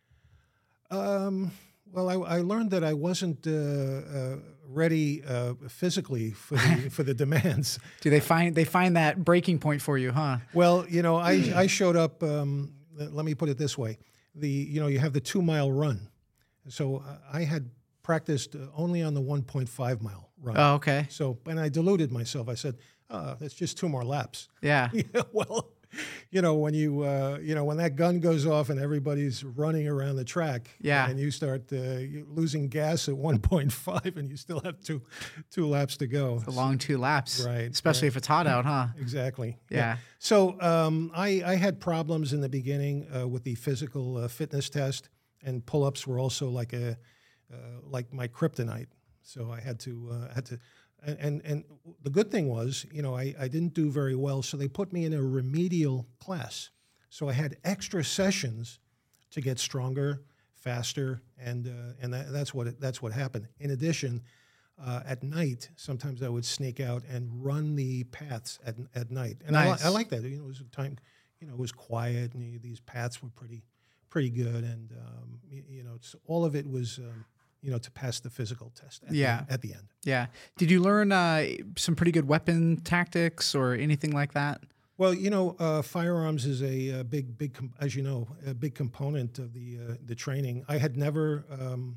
Um, well, I, I learned that I wasn't uh, uh, ready uh, physically for the for the demands. Do they find they find that breaking point for you, huh? Well, you know, I I showed up. Um, let me put it this way: the you know you have the two mile run, so uh, I had practiced uh, only on the one point five mile run. Oh, okay. So, and I deluded myself. I said, "Oh, that's just two more laps." Yeah. Yeah, well, you know, when you uh, you know when that gun goes off and everybody's running around the track, Yeah. and you start uh, you're losing gas at one point five, and you still have two two laps to go. A long two laps. Right, Especially right. if it's hot out, huh? Exactly. Yeah. So um, I, I had problems in the beginning uh, with the physical uh, fitness test, and pull-ups were also like a uh, like my kryptonite. So I had to uh, had to, and, and and the good thing was, you know, I, I didn't do very well, so they put me in a remedial class. So I had extra sessions to get stronger, faster, and uh, and that, that's what it, that's what happened. In addition. Uh, at night, sometimes I would sneak out and run the paths at at night, and I, Nice. li- I like that. You know, it was a time, you know, it was quiet, and you, these paths were pretty, pretty good, and um, you, you know, it's, all of it was, um, you know, to pass the physical test. At Yeah. the, at the end. Yeah. Did you learn uh, some pretty good weapon tactics or anything like that? Well, you know, uh, firearms is a, uh big, big, com- as you know, a big component of the uh, the training. I had never. Um,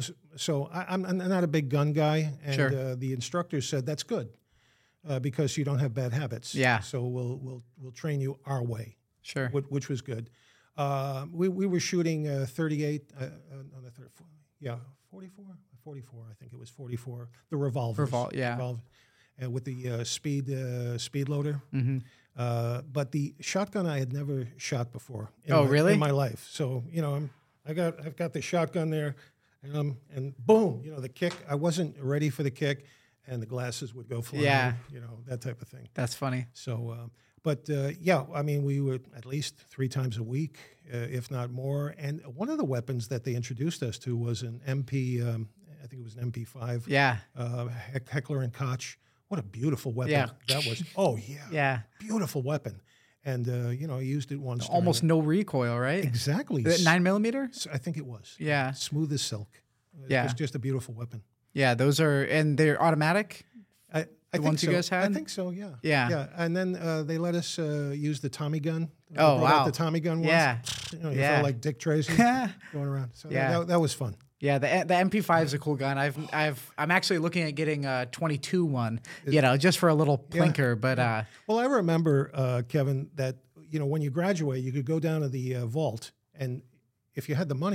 So I, I'm, I'm not a big gun guy, and Sure. uh, the instructor said that's good uh, because you don't have bad habits. Yeah. So we'll we'll we'll train you our way, Sure. which, which was good. Uh, we we were shooting uh, thirty-eight uh, on the third, yeah, forty-four, forty-four. I think it was forty-four. The revolvers. Revol- yeah. Revolver, uh, with the uh, speed uh, speed loader. Mm-hmm. Uh, but the shotgun I had never shot before. In Oh, my, really? In my life. So you know, I'm I got I've got the shotgun there. Um, and boom, you know, the kick, I wasn't ready for the kick, and the glasses would go flying, Yeah. you know, that type of thing. That's funny. So, uh, but uh, yeah, I mean, we were at least three times a week, uh, if not more. And one of the weapons that they introduced us to was an M P, um, I think it was an M P five, Yeah. uh, Heck- Heckler and Koch. What a beautiful weapon Yeah. that was. Oh, yeah. Yeah. Beautiful weapon. And, uh, you know, I used it once. during Almost a- no recoil, right? Exactly. Is it Nine millimeter? S- I think it was. Yeah. Smooth as silk. It Yeah. was just a beautiful weapon. Yeah. Those are, and they're automatic. I, I think ones you so. guys had? I think so. Yeah. Yeah. Yeah. And then uh, they let us uh, use the Tommy gun. They Oh, brought wow. out the Tommy gun. Once. Yeah. You know, you Yeah. felt like Dick Tracy going around. So Yeah. that, that was fun. Yeah, the the M P five is a cool gun. I've I've I'm actually looking at getting a twenty-two one, you know, just for a little plinker. But uh, Well, I remember, uh, Kevin, that you know when you graduate, you could go down to the uh, vault, and if you had the money,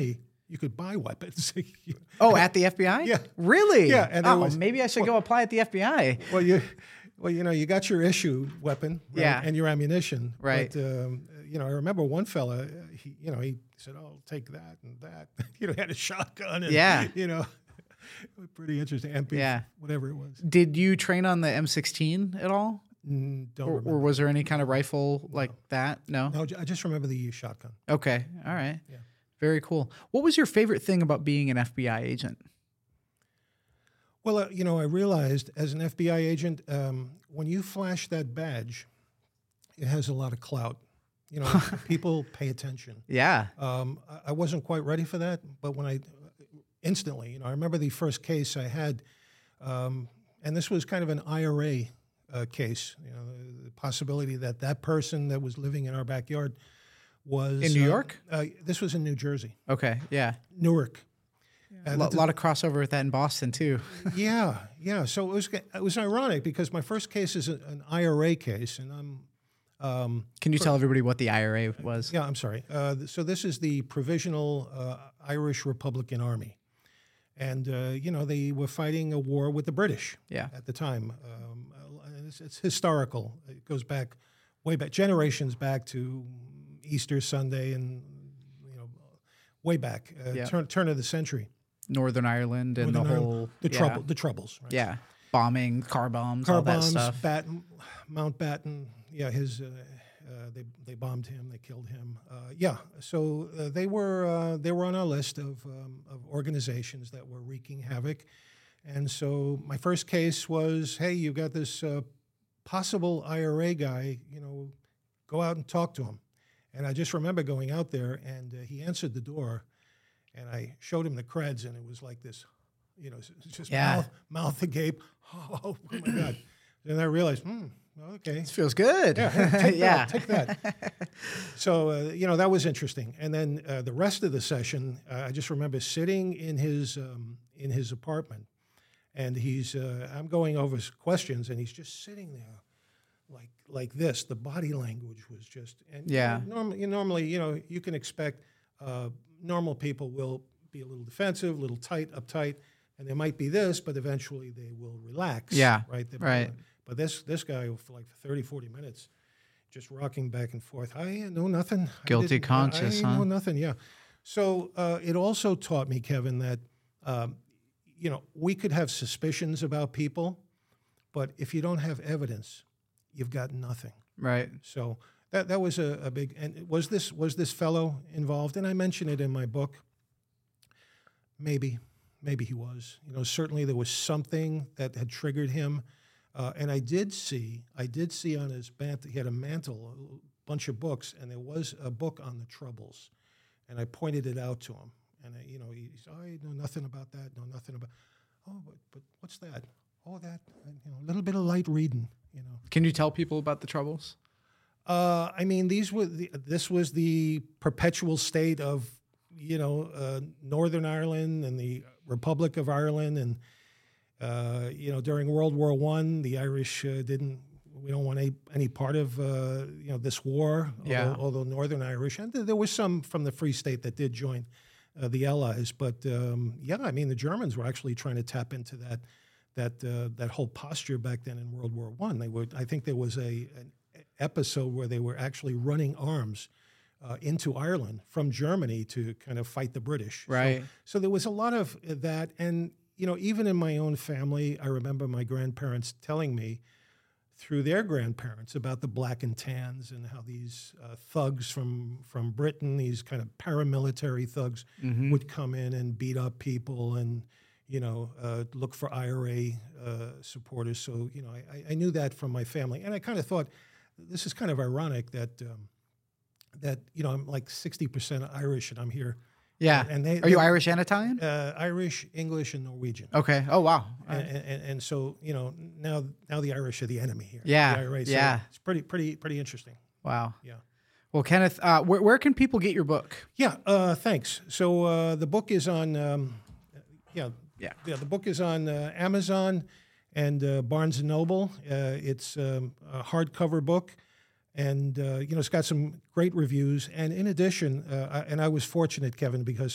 you could buy weapons. Oh, at the F B I? Yeah. Really? Yeah, and there oh, was- maybe I should go apply at the F B I. Well, you, well, you know, you got your issue weapon, right? Yeah. and your ammunition, Right. But um, you know, I remember one fella, uh, he, you know, he said, "Oh, I'll take that and that." You know, he had a shotgun, and Yeah. you know, it was pretty interesting. M P, Yeah. whatever it was. Did you train on the M sixteen at all? Mm, don't Or, remember. or was there any kind of rifle like that? No? No, I just remember the shotgun. Okay. All right. Yeah. Very cool. What was your favorite thing about being an F B I agent? Well, uh, you know, I realized as an F B I agent, um, when you flash that badge, it has a lot of clout. You know, people pay attention. Yeah. Um, I- I wasn't quite ready for that, but when I instantly, you know, I remember the first case I had, um, and this was kind of an I R A uh, case. You know, the, the possibility that that person that was living in our backyard was In New uh, York? Uh, this was in New Jersey, Okay. Yeah. Newark. A And lo- the- lot of crossover with that in Boston too. yeah, yeah. So it was it was ironic because my first case is a, an I R A case, and I'm um, Can you tell everybody what the I R A was? yeah, I'm sorry. Uh, th- so this is the Provisional uh, Irish Republican Army, and uh, you know they were fighting a war with the British Yeah. at the time. Um, uh, it's, it's historical. It goes back way back, generations back to Easter Sunday, and you know way back, uh, Yeah. turn turn of the century. Northern Ireland and Northern the Ireland, whole the yeah. trouble, the troubles. Right? Yeah. Bombing, car bombs, Car all that bombs, stuff. Batten, Mountbatten. Yeah, his uh, uh, they they bombed him. They killed him. Uh, yeah, so uh, they were uh, they were on our list of um, of organizations that were wreaking havoc, and so my first case was, hey, you've got this uh, possible I R A guy. You know, go out and talk to him. And I just remember going out there, and uh, he answered the door, and I showed him the creds, and it was like this, you know, it's just Yeah. mouth, mouth agape. Oh, oh my God. And I realized, hmm, okay. This feels good. Yeah, take yeah. that, take that. So, uh, you know, that was interesting. And then uh, the rest of the session, uh, I just remember sitting in his, um, in his apartment, and he's, uh, I'm going over his questions, and he's just sitting there like like this. The body language was just, and Yeah. you know, norm, you normally, you know, you can expect uh, normal people will be a little defensive, a little tight, uptight, and there might be this, but eventually they will relax. Yeah, Right. They'll- right. But this this guy for like thirty, forty minutes, just rocking back and forth. I know nothing. I Guilty didn't- conscious, I huh? know nothing. Yeah. So uh, it also taught me, Kevin, that um, you know we could have suspicions about people, but if you don't have evidence, you've got nothing. Right. So that that was a, a big. And was this was this fellow involved? And I mention it in my book. Maybe, maybe he was. You know, certainly there was something that had triggered him. Uh, and I did see, I did see on his mantle, he had a mantle, a bunch of books, and there was a book on the Troubles, and I pointed it out to him, and I, you know, he said, "I know nothing about that, know nothing about." Oh, but, but what's that? Oh, that, you know, a little bit of light reading, you know. Can you tell people about the Troubles? Uh, I mean, these were the, this was the perpetual state of, you know, uh, Northern Ireland and the Republic of Ireland, and uh, you know, during World War One, the Irish uh, didn't. We don't want any, any part of uh, you know this war. Yeah. Although, although Northern Irish, and there was some from the Free State that did join uh, the Allies, but um, yeah, I mean, the Germans were actually trying to tap into that that uh, that whole posture back then in World War One. They were. I think there was a an episode where they were actually running arms uh, into Ireland from Germany to kind of fight the British. Right. So, so there was a lot of that, and you know, even in my own family, I remember my grandparents telling me through their grandparents about the black and tans and how these uh, thugs from from Britain, these kind of paramilitary thugs, Mm-hmm. would come in and beat up people and you know uh, look for I R A uh, supporters. So you know, I, I knew that from my family, and I kind of thought this is kind of ironic that um, that you know I'm like sixty percent Irish and I'm here. Yeah. And they- Are you they- Irish and Italian? Uh, Irish, English, and Norwegian. Okay. Oh, wow. And, and, and so you know now now the Irish are the enemy here. Yeah, the I R A. So yeah. it's pretty pretty pretty interesting. Wow. Yeah. Well, Kenneth, uh, where, where can people get your book? Yeah. Uh, thanks. So uh, the book is on. Um, yeah. Yeah. Yeah. The book is on uh, Amazon and uh, Barnes and Noble. Uh, it's um, a hardcover book, and uh, you know it's got some great reviews. And in addition, uh, I, and I was fortunate, Kevin, because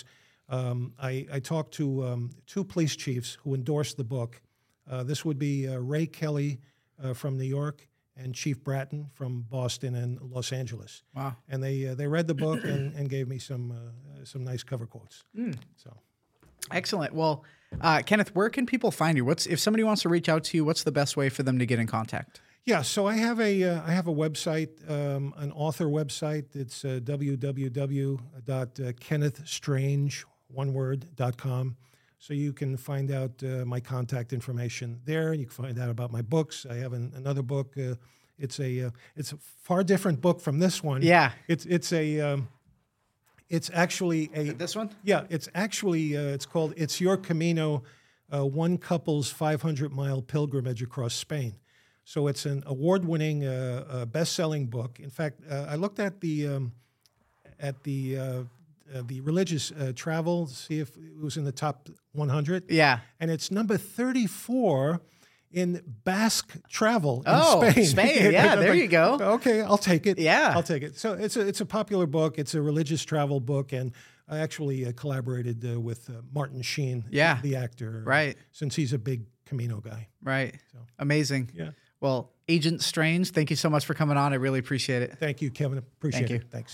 Um, I, I talked to um, two police chiefs who endorsed the book. Uh, this would be uh, Ray Kelly uh, from New York and Chief Bratton from Boston and Los Angeles. Wow. And they uh, they read the book and, and gave me some uh, some nice cover quotes. Mm. So, excellent. Well, uh, Kenneth, where can people find you? What's if somebody wants to reach out to you? What's the best way for them to get in contact? yeah, so I have a uh, I have a website, um, an author website. It's uh, w w w dot kenneth strange one word dot com. So you can find out uh, my contact information there. You can find out about my books. I have an, another book. Uh, it's a uh, it's a far different book from this one. Yeah. It's it's a um, it's actually a This one? yeah. It's actually uh, it's called It's Your Camino, uh, One Couple's five hundred mile Pilgrimage Across Spain. So it's an award-winning, uh, uh, best-selling book. In fact, uh, I looked at the um, at the uh, uh, the religious uh, travel, see if it was in the top one hundred. Yeah. And it's number thirty-four in Basque travel in Oh, Spain. Spain. Yeah, there you go. Okay, I'll take it. Yeah. I'll take it. So it's a, it's a popular book. It's a religious travel book, and I actually uh, collaborated uh, with uh, Martin Sheen, Yeah. the actor, Right. since he's a big Camino guy. Right. So. Amazing. Yeah. Well, Agent Strange, thank you so much for coming on. I really appreciate it. Thank you, Kevin. Appreciate Thank you. it. Thanks.